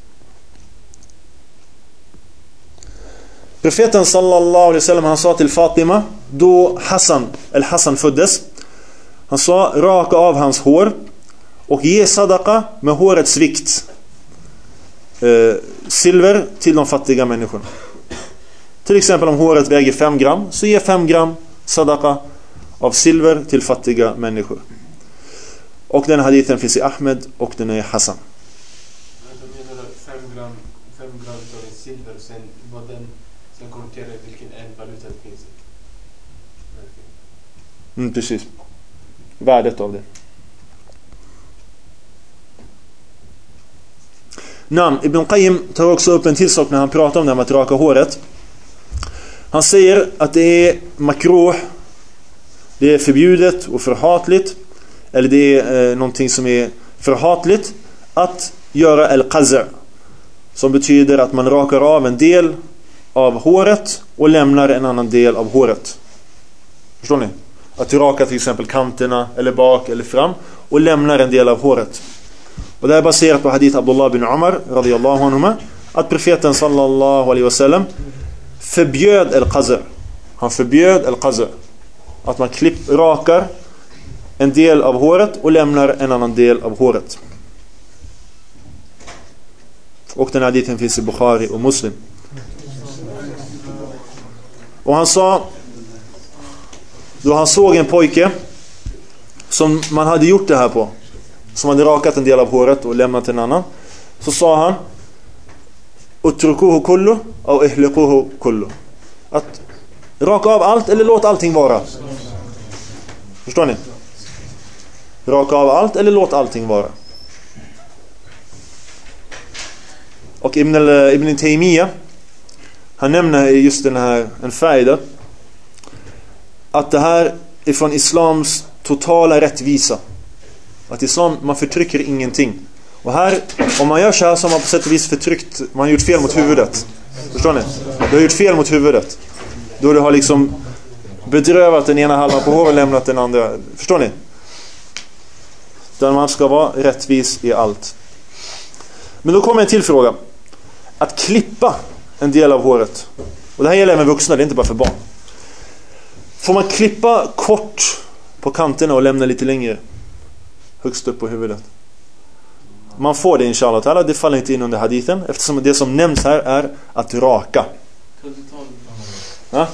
Profeten sallallahu alaihi wasallam, han sa till Fatima då Hassan föddes, han sa: raka av hans hår och ge sadaqa med hårets vikt. silver till de fattiga människorna. Till exempel om håret väger 5 gram, så ge 5 gram sadaqa av silver till fattiga människor. Och den hadithen finns i Ahmed och den är Hassan. Jag menar 5 gram av silver, sen konverterar vilken valuta det finns i. Precis. Värdet av det. Ibn Qayyim tar också upp en till sak när han pratar om det här med att raka håret. Han säger att det är makruh, det är förbjudet och förhatligt, eller det är någonting som är förhatligt att göra al-qaza', som betyder att man rakar av en del av håret och lämnar en annan del av håret. Förstår ni? Att du rakar till exempel kanterna eller bak eller fram och lämnar en del av håret. Och det är baserat på hadith Abdullah bin Umar radiyallahu anhuma, att profeten sallallahu alaihi wasallam förbjöd al-qaza'. Han förbjöd al-qaza', att man rakar en del av håret och lämnar en annan del av håret. Och den hadithen finns i Bukhari och Muslim. Och han sa, då han såg en pojke som man hade gjort det här på, som hade rakat en del av håret och lämnat en annan, så sa han utrukuhu kullu och ihliquhu kullu, att raka av allt eller låt allting vara. Förstår ni? Raka av allt eller låt allting vara. Och Ibn Taymiyyah, han nämner just den här en faida, att det här är från islams totala rättvisa. Att islam, man förtrycker ingenting. Och här, om man gör så här, så har man på sätt och vis förtryckt, man har gjort fel mot huvudet. Förstår ni? Du har gjort fel mot huvudet. Då du har liksom bedrövat den ena halvan på håret och lämnat den andra. Förstår ni? Där man ska vara rättvis i allt. Men då kommer en till fråga. Att klippa en del av håret. Och det här gäller även vuxna, det är inte bara för barn. Får man klippa kort på kanterna och lämna lite längre högst upp på huvudet? Man får det inshallah ta'ala, det faller inte in under hadithen, eftersom det som nämns här är att raka. Ja?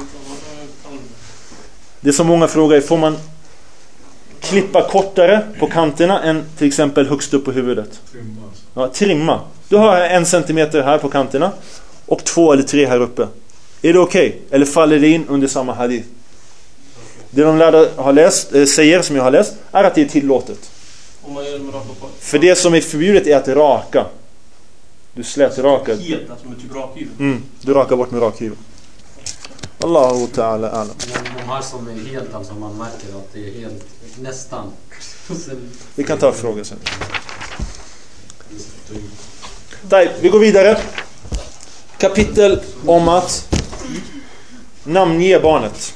Det är så många frågor, får man klippa kortare på kanterna än till exempel högst upp på huvudet? Ja, trimma. Du har 1 centimeter här på kanterna och 2 eller 3 här uppe. Är det okej? Eller faller det in under samma hadith? Det de lärda har läst, säger som jag har läst, är att det är tillåtet. För det som är förbjudet är att raka. Du slät raka. Helt, alltså med typ rakhyvel. Du rakar bort med rakhyvel. Allahu ta'ala alam. De här som är helt, alltså man märker att det är helt, nästan. Vi kan ta frågor sen. Vi går vidare. Kapitel om att namnge barnet.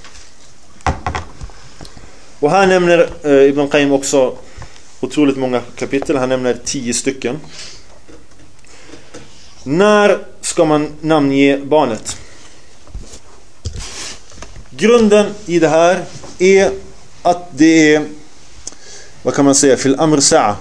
Och här nämner Ibn Qayyim också otroligt många kapitel. Han nämner 10 stycken. När ska man namnge barnet? Grunden i det här är att det är, vad kan man säga, fil amr sa'a.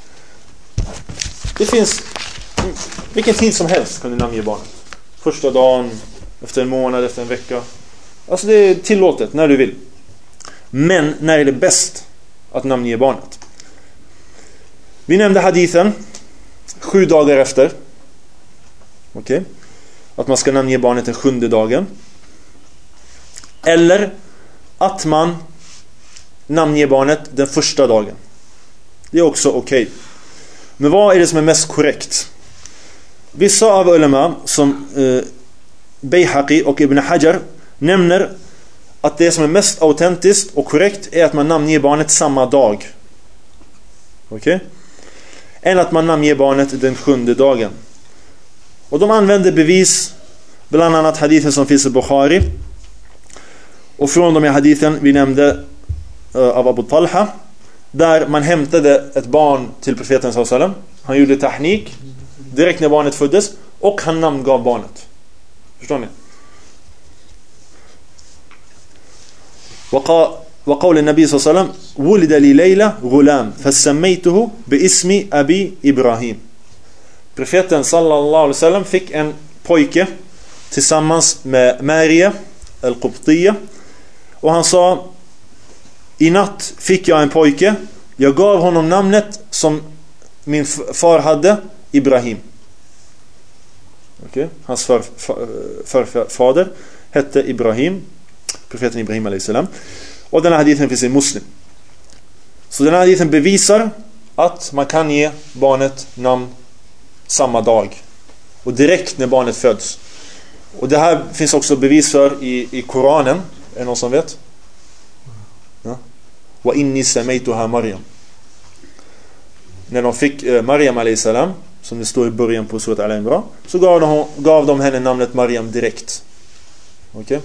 Det finns vilken tid som helst kan du namnge barnet. Första dagen, efter en månad, efter en vecka. Alltså det är tillåtet när du vill. Men när är det bäst att namnge barnet? Vi nämnde hadithen 7 dagar efter. Okej. Att man ska namnge barnet den 7:e dagen. Eller att man namnger barnet den 1:a dagen. Det är också okej. Men vad är det som är mest korrekt? Vissa av ulama som Bayhaqi och Ibn Hajar nämner att det som är mest autentiskt och korrekt är att man namnger barnet samma dag. Okej? Än att man namnger barnet den 7:e dagen. Och de använder bevis, bland annat hadithen som finns i Bukhari. Och från de här hadithen vi nämnde av Abu Talha, där man hämtade ett barn till profeten sallallahu alaihi wasallam. Han gjorde tahnik direkt när barnet föddes och han namngav barnet. Förstår ni? وقول النبي صلى الله عليه وسلم ولد لي ليلة غلام فسميته باسم أبي إبراهيم. Profeten sallallahu alaihi wasallam fick en pojke tillsammans med Maria al-Qubtiyya, och han sa: i natt fick jag en pojke, jag gav honom namnet som min far hade, Ibrahim. Okay. Hans förfader hette Ibrahim, profeten Ibrahim alayhi salam. Och den här hadithen finns i Muslim. Så den här hadithen bevisar att man kan ge barnet namn samma dag och direkt när barnet föds. Och det här finns också bevis för i Koranen. Är det någon som vet? Ja. Wa inni samaituha Maryam. När de fick Maryam alayhi salam, som det står i början på surat Al-Imran, så gav de henne namnet Maryam direkt. Okej?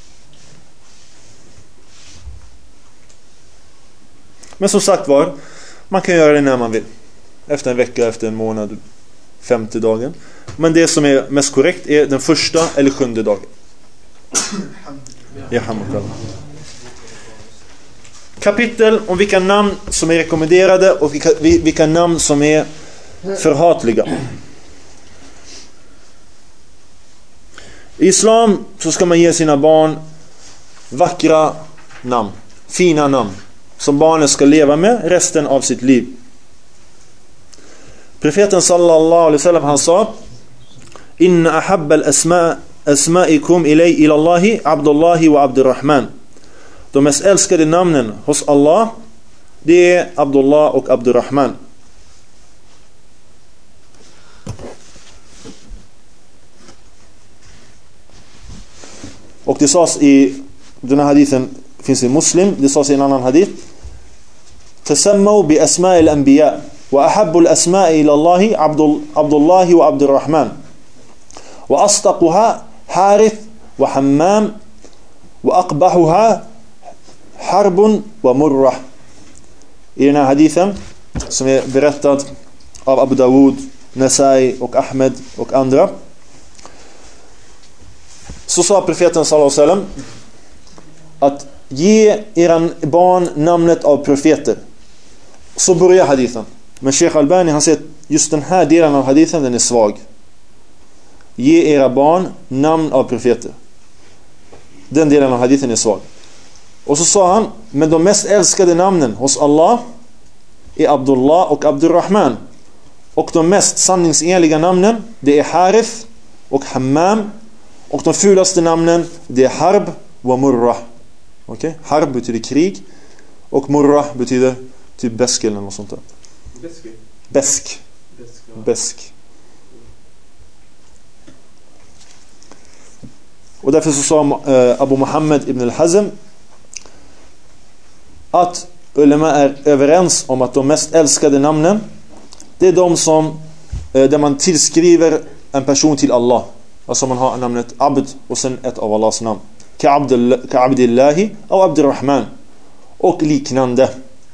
Men som sagt var, man kan göra det när man vill. Efter en vecka, efter en månad, 50 dagen. Men det som är mest korrekt är den första eller 7:e dagen. Kapitel om vilka namn som är rekommenderade och vilka namn som är förhatliga. I islam så ska man ge sina barn vackra namn, fina namn, som barnen ska leva med resten av sitt liv. Profeten sallallahu alaihi wasallam, han sa: inna ahabba al-asma'ikum ila Allahi Abdullahi wa Abdurrahman. De mest älskade namnen hos Allah, det är Abdullah och Abdurrahman. Och det sades i den här hadithen, finns i Muslim, det sades i en annan hadith: tasammu bi asma'i al-anbiya wa ahabbu al-asma'i ila Allahi Abdullahi wa Abdurrahman wa asdaquha Harith wa Hammam wa aqbahuha Harbun wa Murrah. I den här hadithen, som är berättad av Abu Dawud, Nasai och Ahmed och andra, så sa profeten sallallahu alaihi wasallam att ge era barn namnet av profeter. Så börjar hadithen. Men Sheikh Albani, han säger att just den här delen av hadithen, den är svag. Ge era barn namn av profeter. Den delen av hadithen är svag. Och så sa han: men de mest älskade namnen hos Allah är Abdullah och Abdurrahman. Och de mest sanningsenliga namnen, det är Harith och Hammam. Och de fulaste namnen, det är Harb och Murrah. Okej? Harb betyder krig, och Murrah betyder typ besk eller något sånt där. Besk. Och därför så sa Abu Muhammad ibn al-Hazm att ulema är överens om att de mest älskade namnen, det är de som där man tillskriver en person till Allah. Alltså man har namnet Abd och sen ett av Allahs namn. Ka'abdillahi och Abdurrahman och liknande.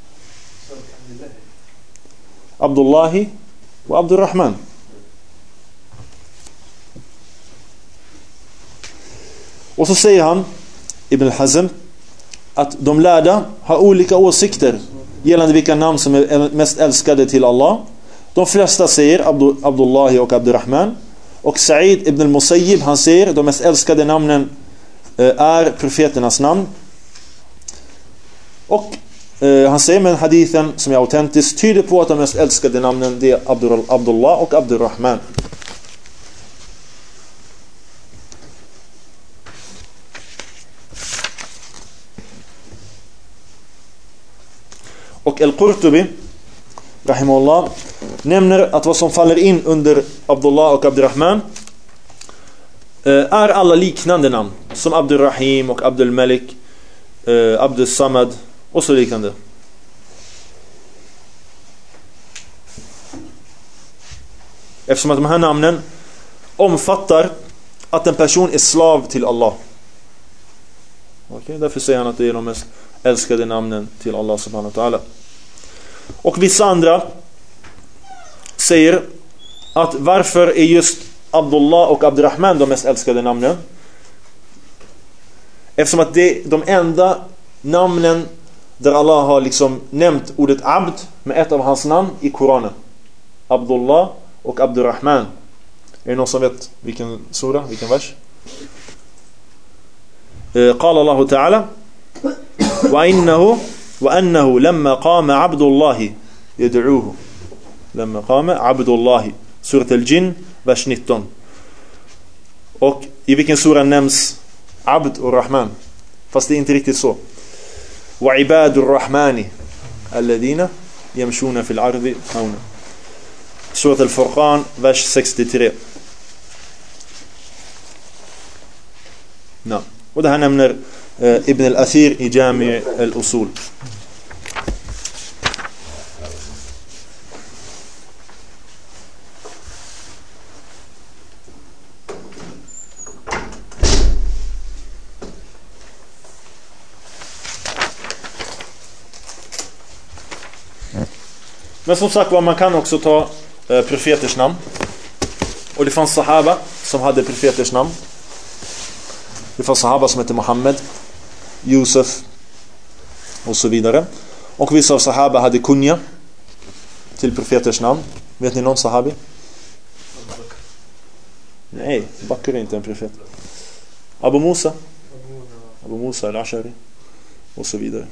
Abdullahi och Abdurrahman. Och så säger han, Ibn al-Hazm, att de lärda har olika åsikter gällande vilka namn som är mest älskade till Allah. De flesta säger Abdullahi och Abdurrahman. Och Sa'id ibn al-Musayyib, han säger de mest älskade namnen är profeternas namn. Och han säger, men hadithen som är autentisk tyder på att de mest älskade namnen, det är Abdullah och Abdurrahman. Och Al-Qurtubi rahimahullah nämner att vad som faller in under Abdullah och Abdurrahman är alla liknande namn, som Abdurrahim och Abdul Malik, Abdul Samad och så liknande. Eftersom att de här namnen omfattar att en person är slav till Allah. Okej, därför säger han att det är de mest älskade namnen till Allah subhanahu wa ta'ala. Och vissa andra säger att varför är just Abdullah och Abdurrahman de mest älskade namnen? Eftersom att det är de enda namnen där Allah har liksom nämnt ordet Abd med ett av hans namn i Koranen. Abdullah och Abdurrahman. Är det någon som vet vilken sura, vilken vers? قال الله تعالى وأنه لما قام عبد الله يدعوه. لما قام عبد الله. Surah al-Jinn, vers 19. Och i vilken sura nämns Abd och Rahman? Fast det är inte riktigt så. وعباد الرحمن الذين يمشون في الأرض هونا. Surah al-Furqan, vers 63. Ja. Och det här nämner Ibn al-Athir i Jami' al-Usul. Men som sagt var, man kan också ta profeters namn. Och det fanns sahaba som hade profeters namn. Det fanns sahaba som hette Muhammed, Yusuf och så vidare. Och vissa av sahaba hade kunja till profeters namn. Vet ni någon sahabi? Nej, Bakr är inte en profet. Abu Musa al-Ashari och så vidare.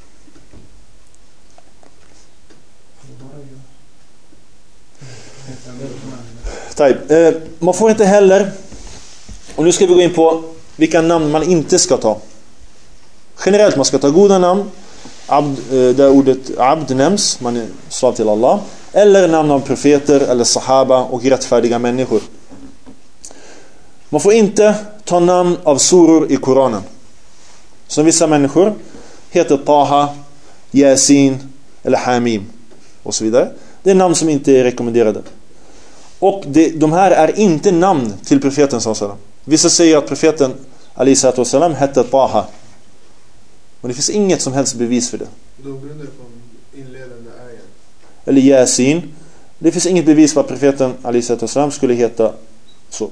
Man får inte heller, och nu ska vi gå in på vilka namn man inte ska ta. Generellt man ska ta goda namn, där ordet abd nämns, man är slav till Allah, eller namn av profeter eller sahaba och rättfärdiga människor. Man får inte ta namn av suror i Koranen. Som vissa människor heter Taha, Yasin eller Hamim och så vidare. Det är namn som inte är rekommenderade. Och de här är inte namn till profeten sallallahu. Vissa säger att profeten alayhi salatu wasalam hette Taha. Men det finns inget som helst bevis för det. Då grundar det på inledande ayan. Eller Yasin. Det finns inget bevis på att profeten alayhi salatu wasalam skulle heta så.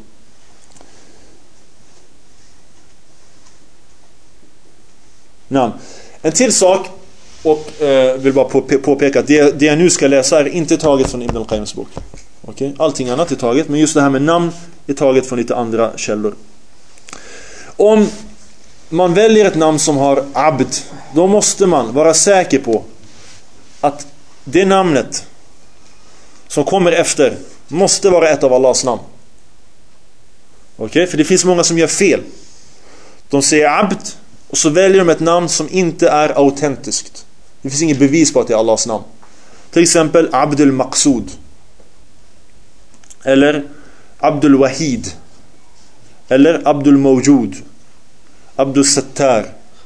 Namn. En till sak, och vill bara påpeka att det jag nu ska läsa är inte taget från Ibn al-Qayyims bok. Okay? Allting annat är taget, men just det här med namn är taget från lite andra källor. Om man väljer ett namn som har abd, då måste man vara säker på att det namnet som kommer efter måste vara ett av Allahs namn. Okay? För det finns många som gör fel. De säger abd och så väljer de ett namn som inte är autentiskt. Det finns inget bevis på att det är Allahs namn. Till exempel Abdul Maqsud, eller Abdul Wahid, eller Abdul Mawjud, Abdul Sattar,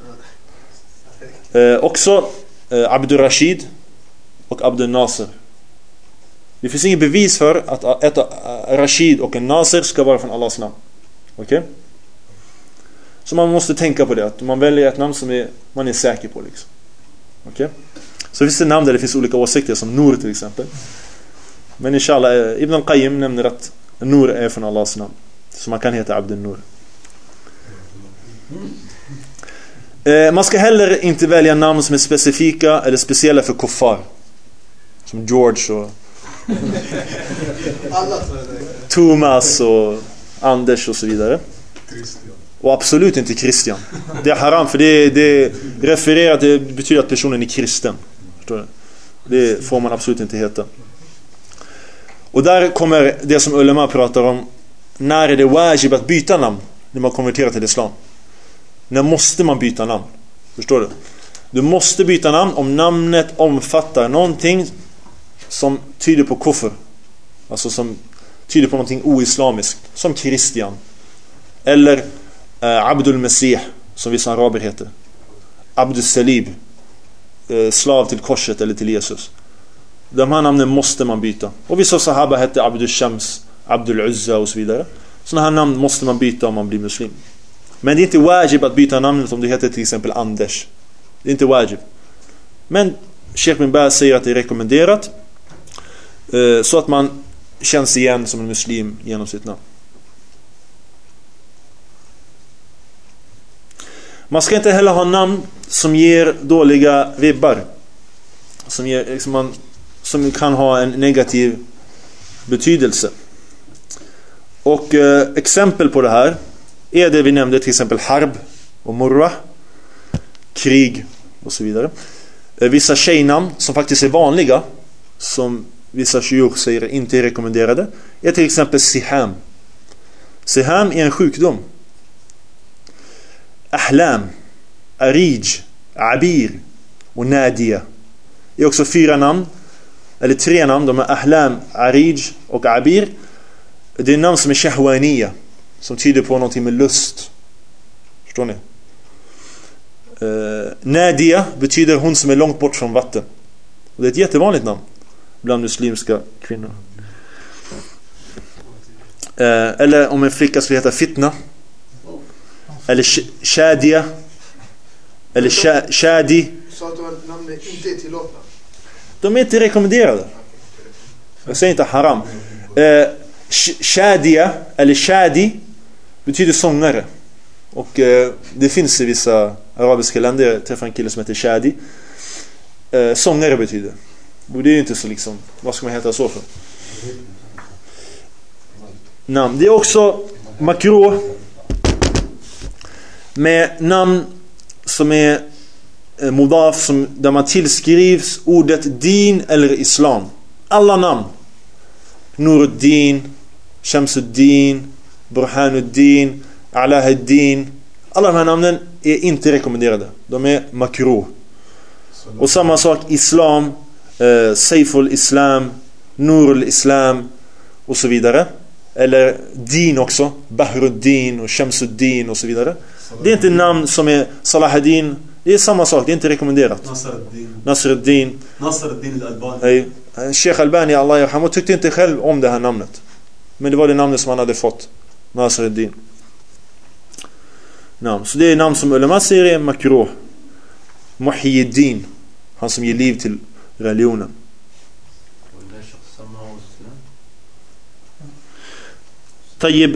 också Abdul Rashid och Abdul Nasir. Det finns inget bevis för att ett Rashid och en Nasir ska vara från Allahs namn. Okej? Okay? Så man måste tänka på det, att man väljer ett namn som man är säker på liksom. Okej? Okay? Så finns det namn där det finns olika åsikter, som Nur till exempel. Men inshallah, Ibn al-Qayyim nämner att Nur är från Allahs namn. Så man kan heta Abdul Nur. Man ska heller inte välja namn som är specifika eller speciella för kuffar. Som George och Thomas och Anders och så vidare. Och absolut inte Christian. Det är haram, för det refererar, det betyder att personen är kristen. Förstår du? Det får man absolut inte heta. Och där kommer det som ulema pratar om. När är det wajib att byta namn när man konverterar till islam? När måste man byta namn? Förstår du? Du måste byta namn om namnet omfattar någonting som tyder på kufr. Alltså som tyder på någonting oislamiskt. Som Christian. Eller Abdul Masih, som vissa araber heter. Abdul Salib, slav till korset eller till Jesus. De här namnen måste man byta. Och vissa sahaba hette Abdul Shams, Abdul Uzza och så vidare. Sådana här namn måste man byta om man blir muslim. Men det är inte wajib att byta namnet om du heter till exempel Anders. Det är inte wajib. Men Sheikh bin Baz säger att det är rekommenderat, så att man känns igen som en muslim genom sitt namn. Man ska inte heller ha namn som ger dåliga vibbar. Som kan ha en negativ betydelse. Och exempel på det här är det vi nämnde, till exempel harb och murra, krig och så vidare. Vissa tjejnamn som faktiskt är vanliga, som vissa shiur säger inte är rekommenderade, är till exempel Siham. Siham är en sjukdom. Ahlam, Arij, Abir och Nadia är också 4 namn, eller 3 namn. De är Ahlam, Arij och Abir. Det är namn som är shahwaniya, som tyder på någonting med lust. Förstår ni? Nadia betyder hon som är långt bort från vatten. Och det är ett jättevanligt namn bland muslimska kvinnor. Eller om en flicka skulle heta Fitna, eller Shadia, eller Shadi. Så att namnen inte är tillåtna? De är inte rekommenderade. Jag säger inte haram. Shadia eller Shadi betyder sångare. Och det finns i vissa arabiska länder. Jag träffade en kille som heter Shadi. Sångare betyder. Och det är ju inte så liksom, vad ska man heta så för? Namn. Det är också makruh med namn som är mudaf, som där man tillskrivs ordet din eller islam. Alla namn. Nuruddin, Shamsuddin, Burhanuddin, Alahuddin. Alla de här namnen är inte rekommenderade. De är makruh. Och samma sak islam, Saiful Islam, Nurul Islam och så vidare. Eller din också, Bahruddin och Shamsuddin och så vidare. Det är inte namn som är Salahuddin. Det är samma sak, det är inte rekommenderat. Nasruddin al-Albani. Sheikh Albani, Allah yarhamu, tyckte inte själv om det här namnet. Men det var det namnet som han hade fått. Nasruddin. Så det är namn som ulama säger är makruh. Muhyiddin, han som ger liv till religionen. Tayyib,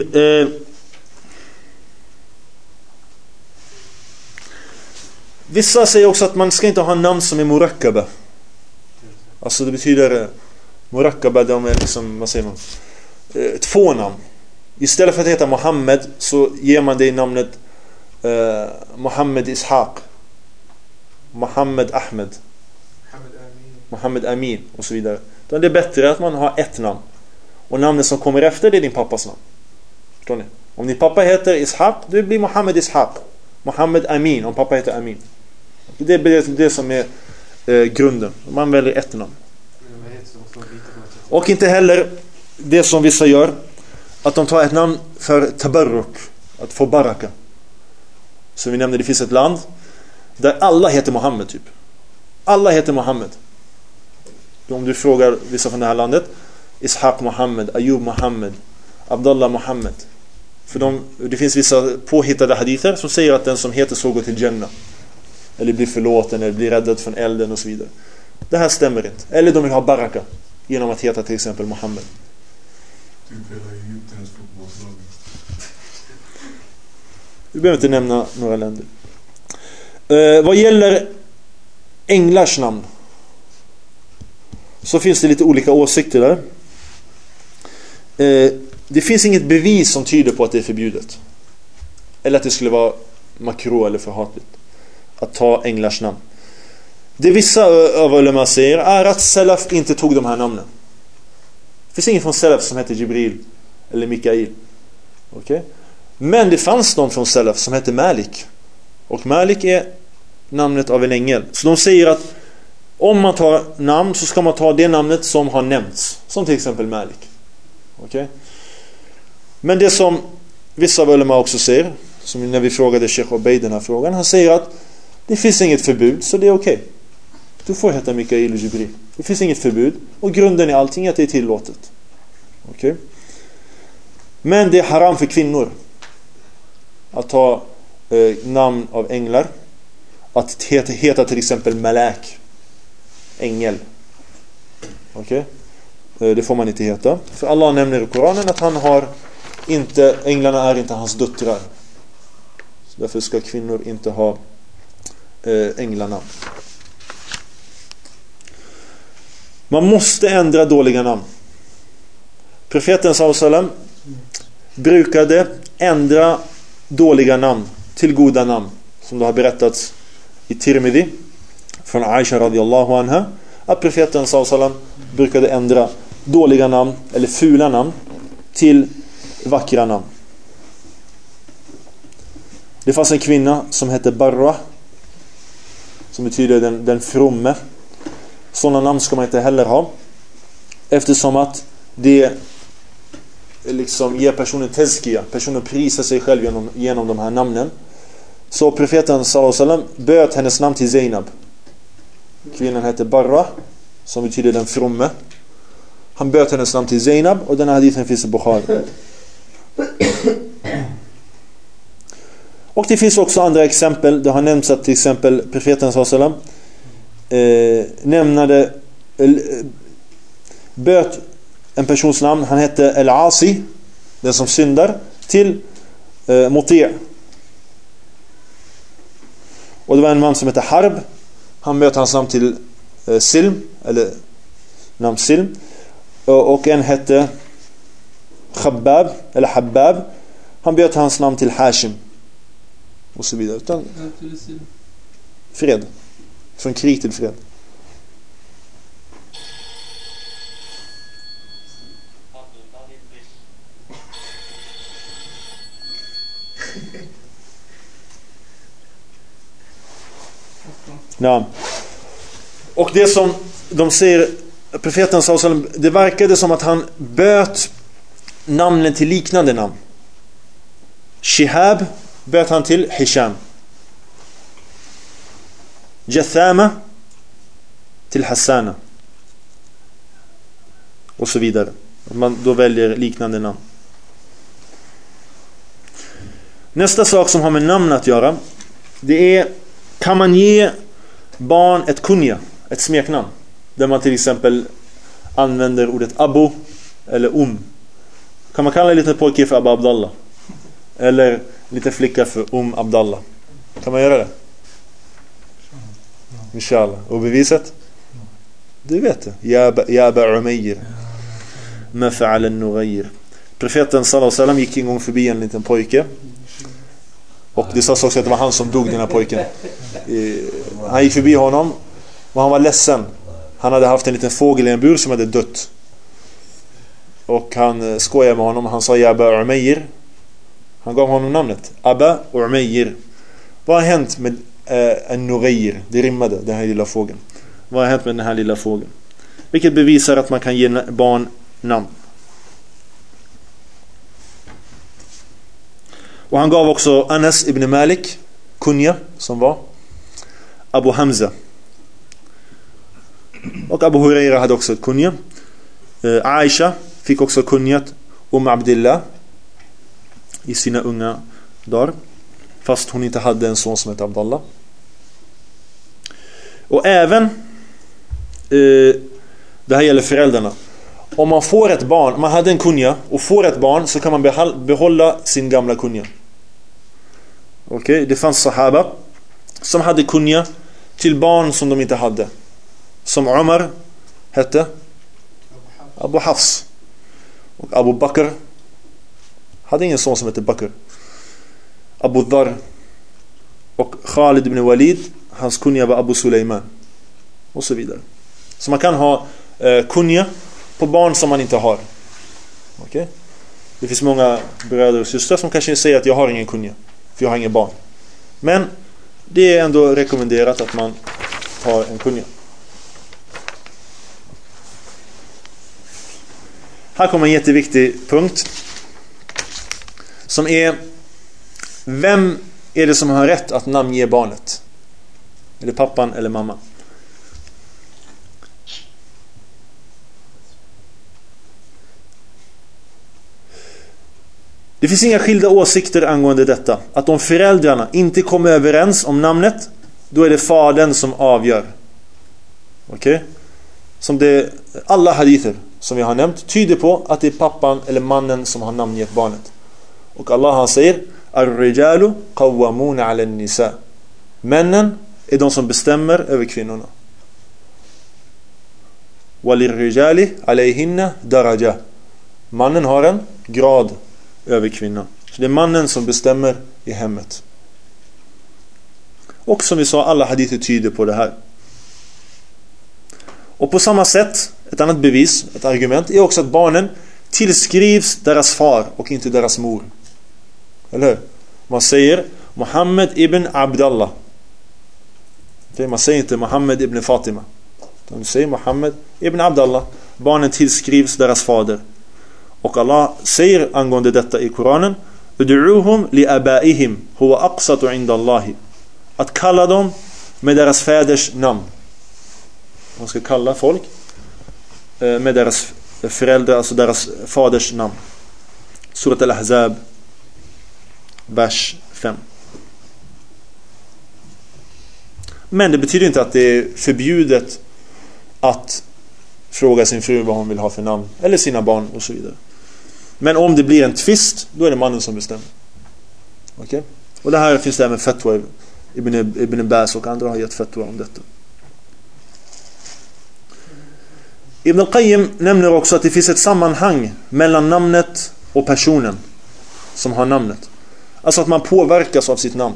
vissa säger också att man ska inte ha namn som är murakkaba. Alltså det betyder murakkaba, de är liksom, vad säger man, 2 namn. Istället för att heta Mohammed så ger man det namnet Mohammed Ishaq, Mohammed Ahmed, Mohammed Amin och så vidare. Då det är bättre att man har ett namn. Och namnet som kommer efter, det är din pappas namn. Förstår ni? Om din pappa heter Ishaq, det blir Mohammed Ishaq. Mohammed Amin, om pappa heter Amin. Det är det som är grunden. Man väljer ett namn. Och inte heller det som vissa gör, att de tar ett namn för tabarruk, att få baraka. Som vi nämnde, det finns ett land där alla heter Mohammed typ. Alla heter Mohammed. Om du frågar vissa från det här landet, Ishaq Mohammed, Ayub Mohammed, Abdullah Mohammed. För det finns vissa påhittade hadither som säger att den som heter så går till Jannah. Eller blir förlåten, eller blir räddad från elden och så vidare. Det här stämmer inte. Eller de vill ha baraka genom att heta till exempel Mohammed. Vi behöver inte nämna några länder. Vad gäller änglars namn så finns det lite olika åsikter där. Det finns inget bevis som tyder på att det är förbjudet. Eller att det skulle vara makruh eller förhatligt att ta änglars namn. Det vissa av ulama säger är att Salaf inte tog de här namnen. Det finns ingen från Salaf som heter Jibril eller Mikail. Okej? Men det fanns någon från Salaf som heter Malik. Och Malik är namnet av en ängel. Så de säger att om man tar namn så ska man ta det namnet som har nämnts. Som till exempel Malik. Okej? Men det som vissa av ulama också säger, som när vi frågade Sheikh Obeid den här frågan, han säger att det finns inget förbud, så det är okej. Du får heta Mikail och Jibril. Det finns inget förbud, och grunden i allting är att det är tillåtet. Okej? Men det är haram för kvinnor att ta namn av änglar. Att heta till exempel Malak, ängel. Okej? Det får man inte heta. För Allah nämner i Koranen att han har inte, änglarna är inte hans döttrar. Så därför ska kvinnor inte ha änglarna. Man måste ändra dåliga namn. Profeten sallam brukade ändra dåliga namn till goda namn, som det har berättats i Tirmidhi från Aisha radiyallahu anha, att profeten sallam brukade ändra dåliga namn eller fula namn till vackra namn. Det fanns en kvinna som hette Barra, som betyder den fromme. Sådana namn ska man inte heller ha, eftersom att det liksom ger personen tezkiya, personen prisar sig själv genom de här namnen. Så profeten sallam böt hennes namn till Zainab. Kvinnan hette Barra, som betyder den fromme. Han böt hennes namn till Zainab, och den här hadithen finns i Bukhari. Och det finns också andra exempel. Det har nämnts att till exempel profeten sallam böt en persons namn, han hette El-Asi, den som syndar, till Muti'. Och det var en man som hette Harb, han böt hans namn till Silm, eller namn Silm. Och en hette Khabbab, eller Habbab, han böt hans namn till Hashim, och så vidare. Utan fred, från krig till fred. Ja. Och det som de säger, profeten sallam, det verkade som att han böt namnen till liknande namn. Shihab böt han till Hisham, Jathama till Hassana, och så vidare. Man då väljer liknande namn. Nästa sak som har med namn att göra, det är, kan man ge barn ett kunja, ett smeknamn, där man till exempel använder ordet Abu eller Kan man kalla en liten pojke för Abu Abdallah, eller en liten flicka för Abdallah? Kan man göra det? Inshallah. Och beviset? Du vet det. Ya Aba Umayr ma fa'ala an-Nughayr. Profeten sallallahu alaihi wasallam gick en gång förbi en liten pojke, och det sades också att det var han som dog, den här pojken. Han gick förbi honom och han var ledsen. Han hade haft en liten fågel i en bur som hade dött. Och han skojade med honom. Han sa Ya Aba Umayr. Han gav honom namnet Aba Umayr. Vad har hänt med en-Nughayr? Det rimmade, den här lilla fågeln. Vad har hänt med den här lilla fågeln? Vilket bevisar att man kan ge barn namn. Och han gav också Anas ibn Malik kunja, som var Abu Hamza. Och Abu Huraira hade också ett kunja. Aisha fick också kunjat Abdillah i sina unga dagar, fast hon inte hade en son som hette Abdallah. Och även det här gäller föräldrarna. Om man får ett barn, man hade en kunja och får ett barn, så kan man behålla sin gamla kunja. Okej, det fanns sahaba som hade kunja till barn som de inte hade. Som Umar hette Abu Hafs, och Abu Bakr hade ingen son som hette Bakr. Abu Dhar och Khalid ibn Walid, hans kunja var Abu Sulaiman, och så vidare. Så man kan ha kunja på barn som man inte har. Okej? Det finns många bröder och systrar som kanske säger att jag har ingen kunja, för jag har ingen barn. Men det är ändå rekommenderat att man har en kunja. Här kommer en jätteviktig punkt, som är: vem är det som har rätt att namnge barnet? Är det pappan eller mamma? Det finns inga skilda åsikter angående detta. Att om föräldrarna inte kommer överens om namnet, då är det fadern som avgör. Okej? Som det, alla hadither som vi har nämnt tyder på att det är pappan eller mannen som har namngett barnet. Och Allah, han säger: Ar-rijalu qawwamuna 'ala an-nisa. Männen är de som bestämmer över kvinnorna. Walir-rijali 'alayhinna daraja. Mannen har en grad över kvinnan. Så det är mannen som bestämmer i hemmet. Och som vi sa, alla hadither tyder på det här. Och på samma sätt, ett annat bevis, ett argument, är också att barnen tillskrivs deras far och inte deras mor. Eller hur? Man säger Muhammed ibn Abdallah. Man säger inte Muhammed ibn Fatima. Man säger Muhammed ibn Abdallah. Barnen tillskrivs deras fader. Och Allah säger angående detta i Koranen: Ud'uhum li abaihim huwa aqsatu inda Allahi. Att kalla dem med deras fäders namn. Man ska kalla folk med deras föräldrar, alltså deras faders namn. Surat al-Ahzab, vers 5. Men det betyder inte att det är förbjudet att fråga sin fru vad hon vill ha för namn, eller sina barn och så vidare. Men om det blir en tvist, då är det mannen som bestämmer. Okej? Och det här finns det även fatwa. Ibn Bas och andra har gett fatwa om detta. Ibn al-Qayyim nämner också att det finns ett sammanhang mellan namnet och personen som har namnet. Alltså att man påverkas av sitt namn.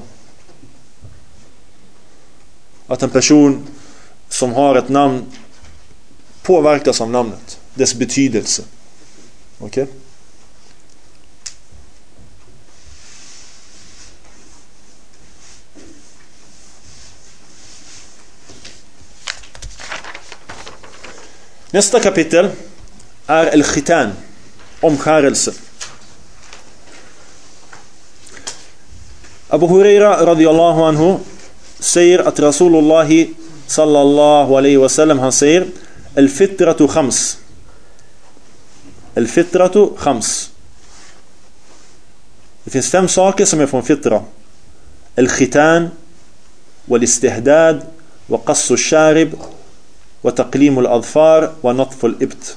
Att en person som har ett namn påverkas av namnet, dess betydelse. Okej? Nästa kapitel är al-khitan, omskärelse. Abu Huraira radiyallahu anhu säger att Rasulullah sallallahu alaihi wasallam, han säger al-fitratu khams. Al-fitratu khams. Det finns 5 saker som är från fitra. Al-khitan, wal-istihdad, wa qassu al-sharib, wa taqlimu al-adfar, wa natfu al-ibt.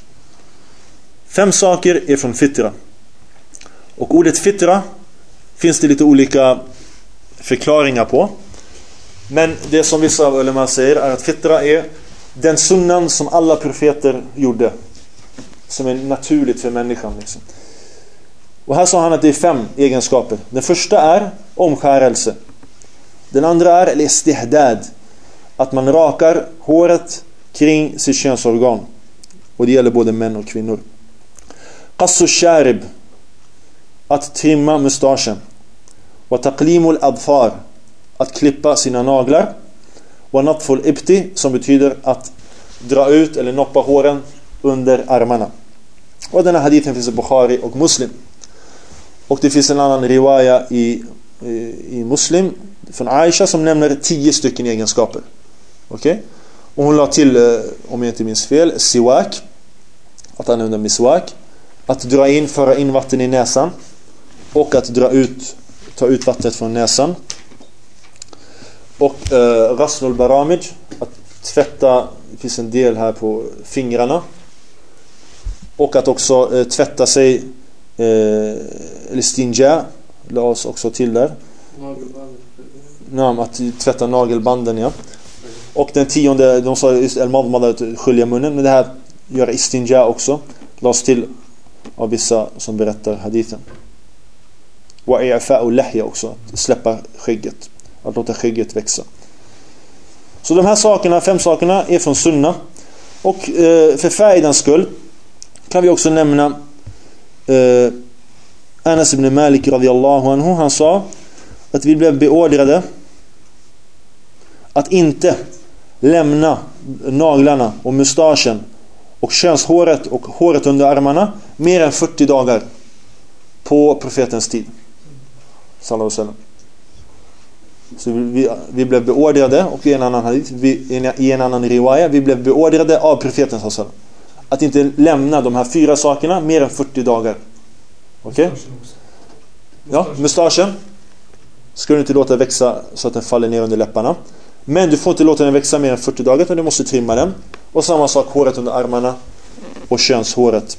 5 saker är från fitra. Och ordet fitra finns det lite olika förklaringar på. Men det som vissa ulema säger är att fitra är den sunnan som alla profeter gjorde, som är naturligt för människan liksom. Och här sa han att det är 5 egenskaper. Den första är omskärelse. Den andra är al-istihdad, att man rakar håret kring sitt könsorgan. Och det gäller både män och kvinnor. Qassu sharib, att trimma mustaschen. Wa taqlimul adfar, att klippa sina naglar. Wa natful ibti, som betyder att dra ut eller noppa håren under armarna. Och den här hadithen finns i Bukhari och Muslim. Och det finns en annan riwaya i Muslim från Aisha som nämner 10 stycken egenskaper. Okej? Och hon la till, om jag inte minns fel, siwak, att använda miswak, att dra in, föra in vatten i näsan, och att ta ut vattnet från näsan, och ghasnul baramij, att tvätta, det finns en del här på fingrarna, och att också tvätta sig, listinja, la oss också till där, att tvätta nagelbanden, ja. Och den 10:e, de sa just al-madmada, att skölja munnen, men det här gör istinja också, lades till av vissa som berättar hadithen. Wa i'fa'u lahya också, att släppa skägget, att låta skägget växa. Så de här sakerna, 5 sakerna, är från sunna. Och för fäidans skull kan vi också nämna Anas ibn Malik radiyallahu anhu. Han sa att vi blev beordrade att inte lämna naglarna och mustaschen och könshåret och håret under armarna mer än 40 dagar på profetens tid, sallallahu alaihi wasallam. Så vi blev beordrade, och i en annan hadith, i en annan riwaya, vi blev beordrade av profeten sallallahu alaihi wasallam att inte lämna de här 4 sakerna mer än 40 dagar. Okej? Ja, mustaschen ska du inte låta växa så att den faller ner under läpparna. Men du får inte låta den växa mer än 40 dagar, utan du måste trimma den. Och samma sak, håret under armarna och könshåret.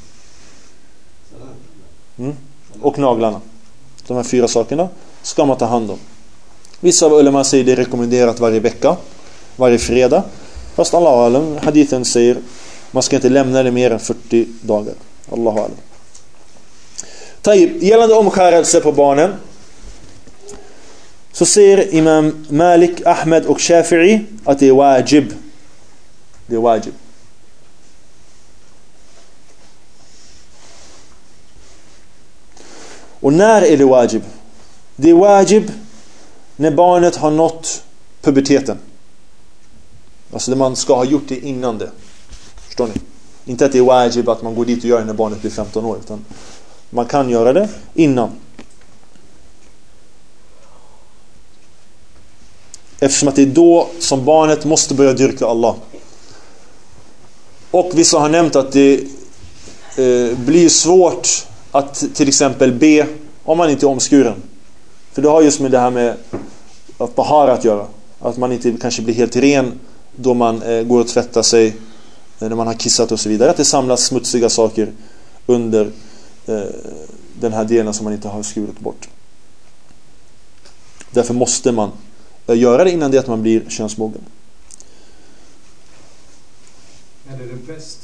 Och naglarna. De här 4 sakerna ska man ta hand om. Vissa av ulema säger det är rekommenderat varje vecka, varje fredag. Fast Allah alam, hadithen säger man ska inte lämna det mer än 40 dagar. Allahu alam. Gällande omskärelse på barnen så säger Imam Malik, Ahmed och Shafi'i att det är wajib. Det är wajib. Och när är det wajib? Det är wajib när barnet har nått puberteten. Alltså det man ska ha gjort det innan det. Förstår ni? Inte att det är wajib att man går dit och gör det när barnet blir 15 år, utan man kan göra det innan. Eftersom att det är då som barnet måste börja dyrka Allah. Och vissa har nämnt att det blir svårt att till exempel be om man inte är omskuren. För det har just med det här med att tahara att göra. Att man inte kanske blir helt ren då man går och tvättar sig, när man har kissat och så vidare. Att det samlas smutsiga saker under den här delen som man inte har skurit bort. Därför måste man göra det innan det att man blir könsmogen. Är det bäst?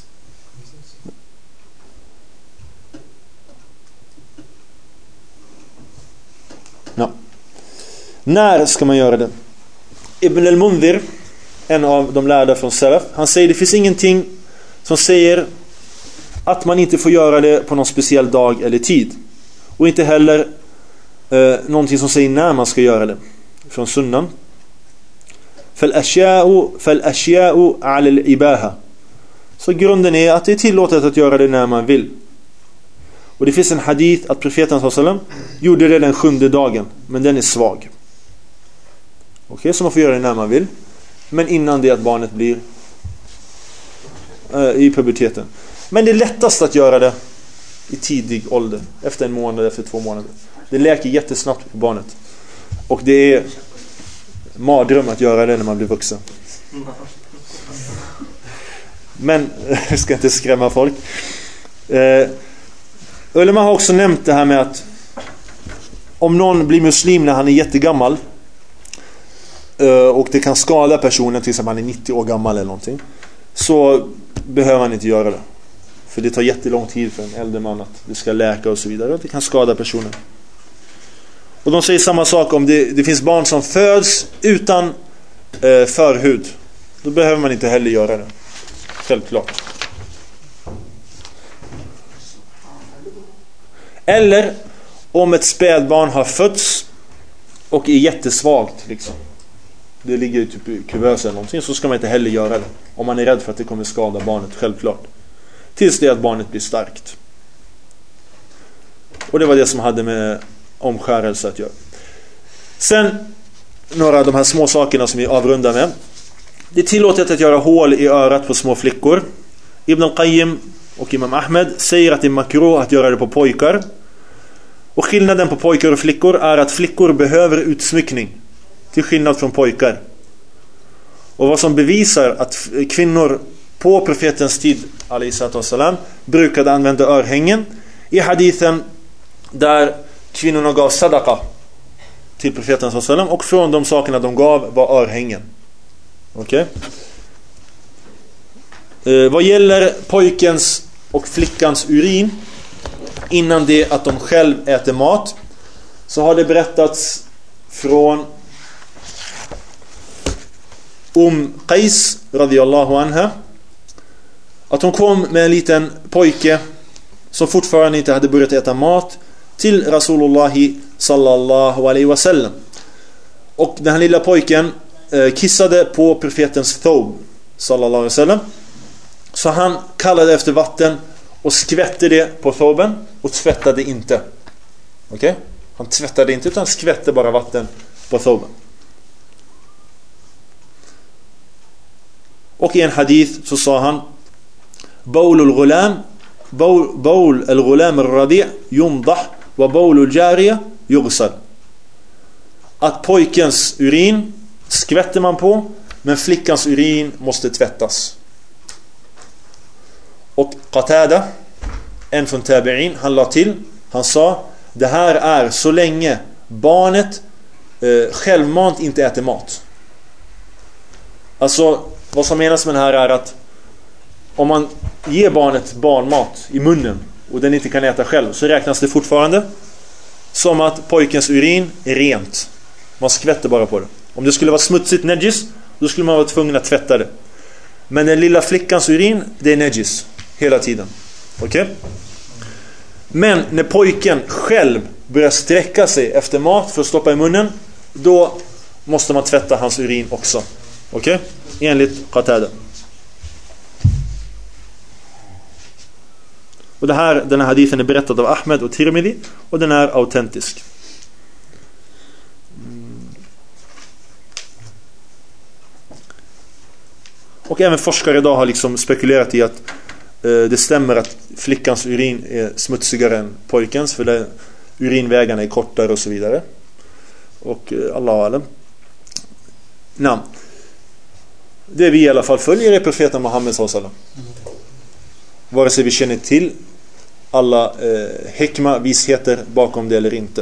Ja. När ska man göra det? Ibn al-Mundhir, en av de lärda från Salaf, han säger det finns ingenting som säger att man inte får göra det på någon speciell dag eller tid. Och inte heller någonting som säger när man ska göra det. Från sunnan. فَالْأَشْيَاءُ عَلَى الْإِبَاهَةِ. Så grunden är att det är tillåtet att göra det när man vill. Och det finns en hadith att profeten sallam gjorde det den 7:e dagen, men den är svag. Okej, så man får göra det när man vill, men innan det att barnet blir i puberteten. Men det är lättast att göra det i tidig ålder, efter 1 månad, efter 2 månader. Det läker jättesnabbt på barnet. Och det är mardröm att göra det när man blir vuxen. Men jag ska inte skrämma folk. Ulema har också nämnt det här med att om någon blir muslim när han är jättegammal och det kan skada personen, till exempel han är 90 år gammal eller någonting, så behöver man inte göra det. För det tar jättelång tid för en äldre man att det ska läka och så vidare, och det kan skada personen. Och de säger samma sak om det finns barn som föds utan förhud. Då behöver man inte heller göra det. Självklart. Eller om ett spädbarn har fötts och är jättesvagt liksom. Det ligger typ i kuvös eller någonting, så ska man inte heller göra det. Om man är rädd för att det kommer skada barnet, självklart. Tills det att barnet blir starkt. Och det var det som hade med omskärelse att göra. Sen några av de här små sakerna som vi avrundar med. Det är tillåtet att göra hål i örat på små flickor. Ibn al-Qayyim och Imam Ahmed säger att det är makruh att göra det på pojkar. Och skillnaden på pojkar och flickor är att flickor behöver utsmyckning, till skillnad från pojkar. Och vad som bevisar att kvinnor på profetens tid alayhi brukade använda örhängen i hadithen där kvinnorna gav sadaqa till profeten och från de sakerna de gav var örhängen. Okej? Vad gäller pojkens och flickans urin innan det att de själv äter mat, så har det berättats från Qais radiyallahu anha att hon kom med en liten pojke som fortfarande inte hade börjat äta mat till Rasulullah sallallahu alaihi wasallam. Och den här lilla pojken kissade på profetens thob sallallahu alaihi wasallam. Så han kallade efter vatten och skvätte det på thoben och tvättade inte. Okej? Han tvättade inte utan skvätte bara vatten på thoben. Och i en hadith så sa han: Baul al-ghulam al-radi' yumdah wa baul al-jariya yughsal. Att pojkens urin skvätter man på, men flickans urin måste tvättas. Och Qatada, en från tabi'in, han la till, han sa: det här är så länge barnet självmant inte äter mat. Alltså vad som menas med det här är att om man ger barnet barnmat i munnen och den inte kan äta själv, så räknas det fortfarande som att pojkens urin är rent. Man skvätter bara på det. Om det skulle vara smutsigt najis, då skulle man vara tvungen att tvätta det. Men den lilla flickans urin, det är najis hela tiden. Okej? Men när pojken själv börjar sträcka sig efter mat för att stoppa i munnen, då måste man tvätta hans urin också. Okej? Enligt Qatada. Och den här hadithen är berättad av Ahmed och Tirmidhi, och den är autentisk. Och även forskare idag har liksom spekulerat i att det stämmer att flickans urin är smutsigare än pojkens, för urinvägarna är kortare och så vidare. Och Allahu alam. Det vi i alla fall följer är profeten Muhammed sallallahu alaihi wasallam. Vare sig vi känner till alla hikma, visheter bakom det eller inte.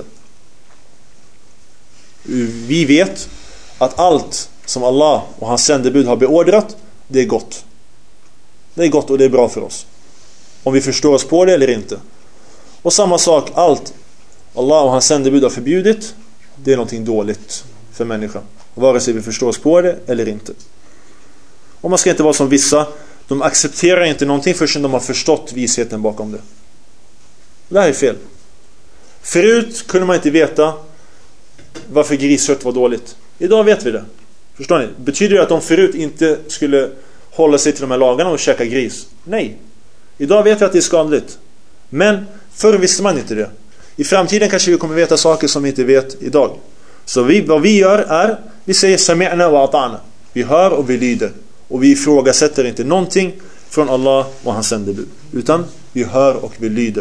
Vi vet att allt som Allah och hans sändebud har beordrat, det är gott. Det är gott och det är bra för oss. Om vi förstår oss på det eller inte. Och samma sak, allt Allah och hans sändebud har förbjudit, det är någonting dåligt för människan. Vare sig vi förstår oss på det eller inte. Och man ska inte vara som vissa. De accepterar inte någonting förrän de har förstått visheten bakom det. Det här är fel. Förut kunde man inte veta varför griskött var dåligt. Idag vet vi det. Förstår ni? Betyder det att de förut inte skulle hålla sig till de här lagarna och käka gris? Nej. Idag vet vi att det är skadligt. Men förr visste man inte det. I framtiden kanske vi kommer veta saker som vi inte vet idag. Så vad vi gör är, vi säger sami'na wa ata'na. Vi hör och vi lyder. Och vi ifrågasätter inte någonting från Allah och hans sändebud, utan vi hör och vi lyder.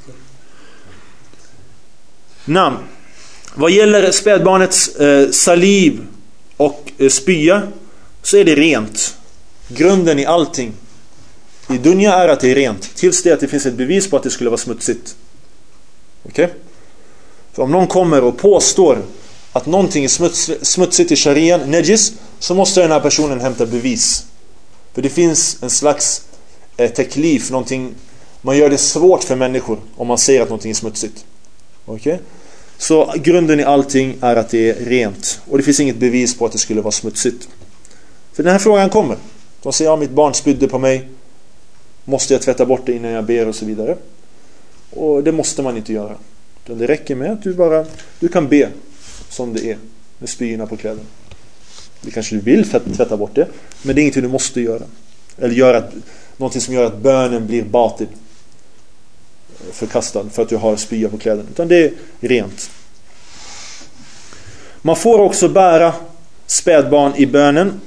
Vad gäller spädbarnets saliv och spya, så är det rent. Grunden i allting i dunya är att det är rent, tills det att det finns ett bevis på att det skulle vara smutsigt. Okej? För om någon kommer och påstår att någonting är smutsigt i sharian, najis, så måste den här personen hämta bevis. För det finns en slags teklif, någonting, man gör det svårt för människor om man säger att någonting är smutsigt. Okej? Så grunden i allting är att det är rent, och det finns inget bevis på att det skulle vara smutsigt. För den här frågan kommer. De säger, mitt barn spydde på mig, måste jag tvätta bort det innan jag ber och så vidare. Och det måste man inte göra. Det räcker med att du kan be som det är med spyorna på kläderna. Det kanske du vill tvätta bort det, men det är ingenting du måste göra. Eller göra någonting som gör att bönen blir batil, förkastad, för att du har spya på kläderna. Utan det är rent. Man får också bära spädbarn i bönen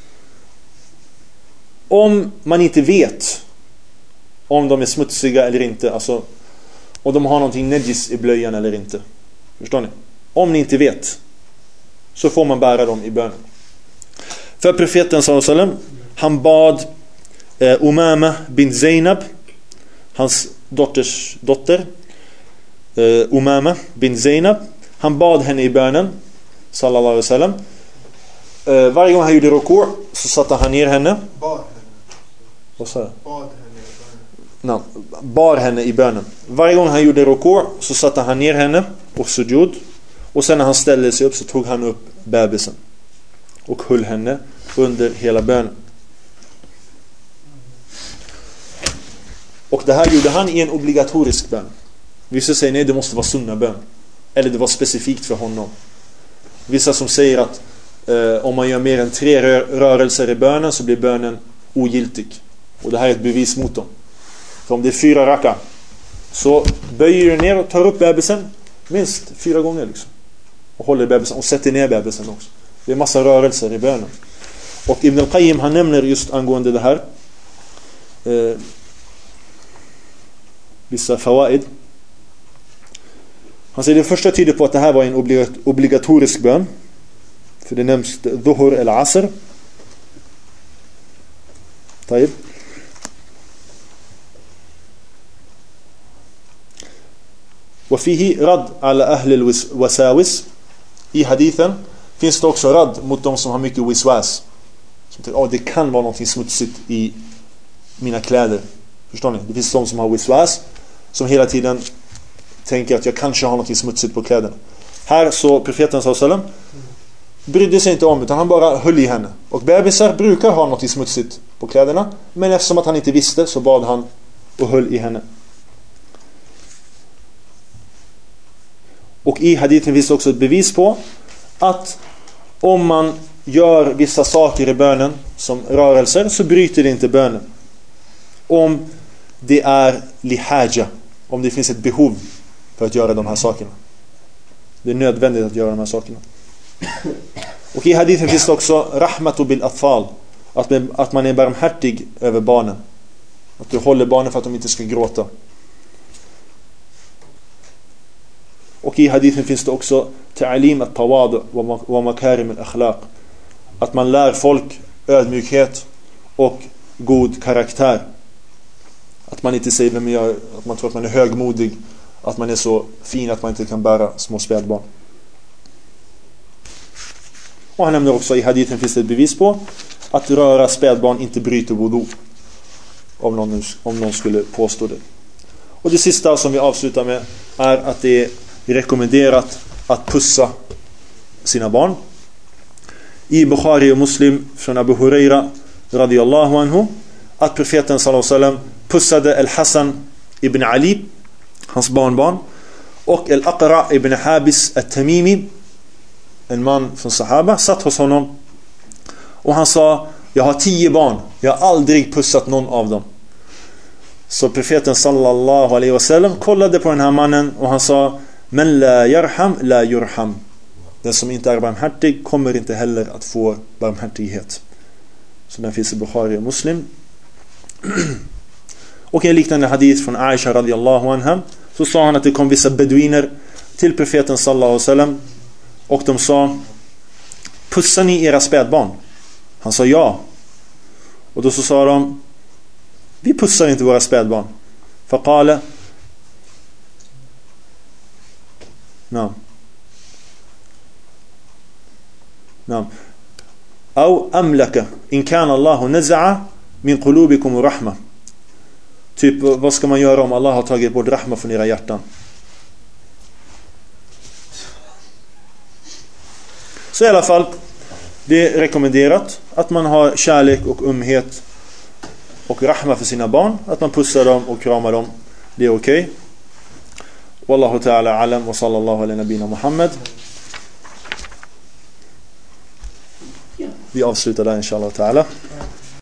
om man inte vet om de är smutsiga eller inte. Alltså om de har någonting najis i blöjan eller inte. Förstår ni? Om ni inte vet, så får man bära dem i bönen. För profeten sallallahu alaihi wasallam, han bad Umama bin Zainab, hans dotter Umama bin Zainab, han bad henne i bönen sallallahu alaihi wasallam. Varje gång han gjorde ruku' så satte han ner henne. Vad sa jag? Bar henne i bönen. Varje gång han gjorde ruku' så satte han ner henne och sujud. Och sen när han ställde sig upp så tog han upp bebisen och höll henne under hela bönen. Och det här gjorde han i en obligatorisk bön. Vissa säger nej, det måste vara sunna bön. Eller det var specifikt för honom. Vissa som säger att om man gör mer än 3 rörelser i bönen så blir bönen ogiltig. Och det här är ett bevis mot dem. För om det är 4 raka, så böjer du ner och tar upp bebisen minst 4 gånger liksom. Och håller bebisen och sätter ner bebisen också. Det är massa rörelser i bönen. Och Ibn al-Qayyim, han nämner just angående det här vissa fawaid. Han säger det första tyder på att det här var en obligatorisk bön. För det nämns dhuhr eller asr. طيب. وفيه رد على أهل الوساوس. I hadithen finns det också rad mot de som har mycket wiswas. Som tänker, det kan vara något smutsigt i mina kläder. Förstår ni? Det finns de som har wiswas. som hela tiden tänker att jag kanske har något smutsigt på kläderna. Här så profeten sallallahu alaihi wasallam brydde sig inte om, utan han bara höll i henne. Och bebisar brukar ha något smutsigt på kläderna, men eftersom att han inte visste så bad han och höll i henne. Och i hadithen finns också ett bevis på att om man gör vissa saker i bönen som rörelser, så bryter det inte bönen. Om det är lihaja, om det finns ett behov för att göra de här sakerna. Det är nödvändigt att göra de här sakerna. Och i hadithen finns det också rahmatu bil atfal, att man är barmhärtig över barnen. Att du håller barnen för att de inte ska gråta. Och i hadithen finns det också ta'alim at-tawadu wa makarim al-akhlaq, att man lär folk ödmjukhet och god karaktär. Att man inte säger vem jag är, att man tror att man är högmodig, att man är så fin att man inte kan bära små spädbarn. Och han nämner också i hadithen finns det ett bevis på att röra spädbarn inte bryter wudu, om någon skulle påstå det. Och det sista som vi avslutar med är att det är rekommenderat att pussa sina barn. I Bukhari och Muslim från Abu Huraira radiyallahu anhu att profeten sallallahu alaihi wasallam pussade Al-Hasan ibn Ali, hans barnbarn, och Al-Aqra ibn Habis at-Tamimi, en man från Sahaba, satt hos honom och han sa: jag har 10 barn, jag har aldrig pussat någon av dem. Så profeten sallallahu alaihi wasallam kollade på den här mannen och han sa: men la yarham la yurham. Den som inte är barmhärtig kommer inte heller att få barmhärtighet. Så den finns i Bukhari och Muslim. Och en liknande hadith från Aisha radiyallahu anha, så sa han att det kom vissa beduiner till profeten sallallahu alaihi wasallam och de sa: pussar ni era spädbarn? Han sa ja. Och då så sa de: vi pussar inte våra spädbarn. Faqala نعم نعم أو أملك إن كان الله نزع من قلوبكم رحمة. Typ, vad ska man göra om Allah har tagit bort rahma från era hjärtan? Så i alla fall, det är rekommenderat att man har kärlek och umhet och rahma för sina barn, att man pussar dem och kramar dem. Det är okej. Wallahu ta'ala alam wa sallallahu ala nabina Muhammad. Vi avslutar där inshallah ta'ala.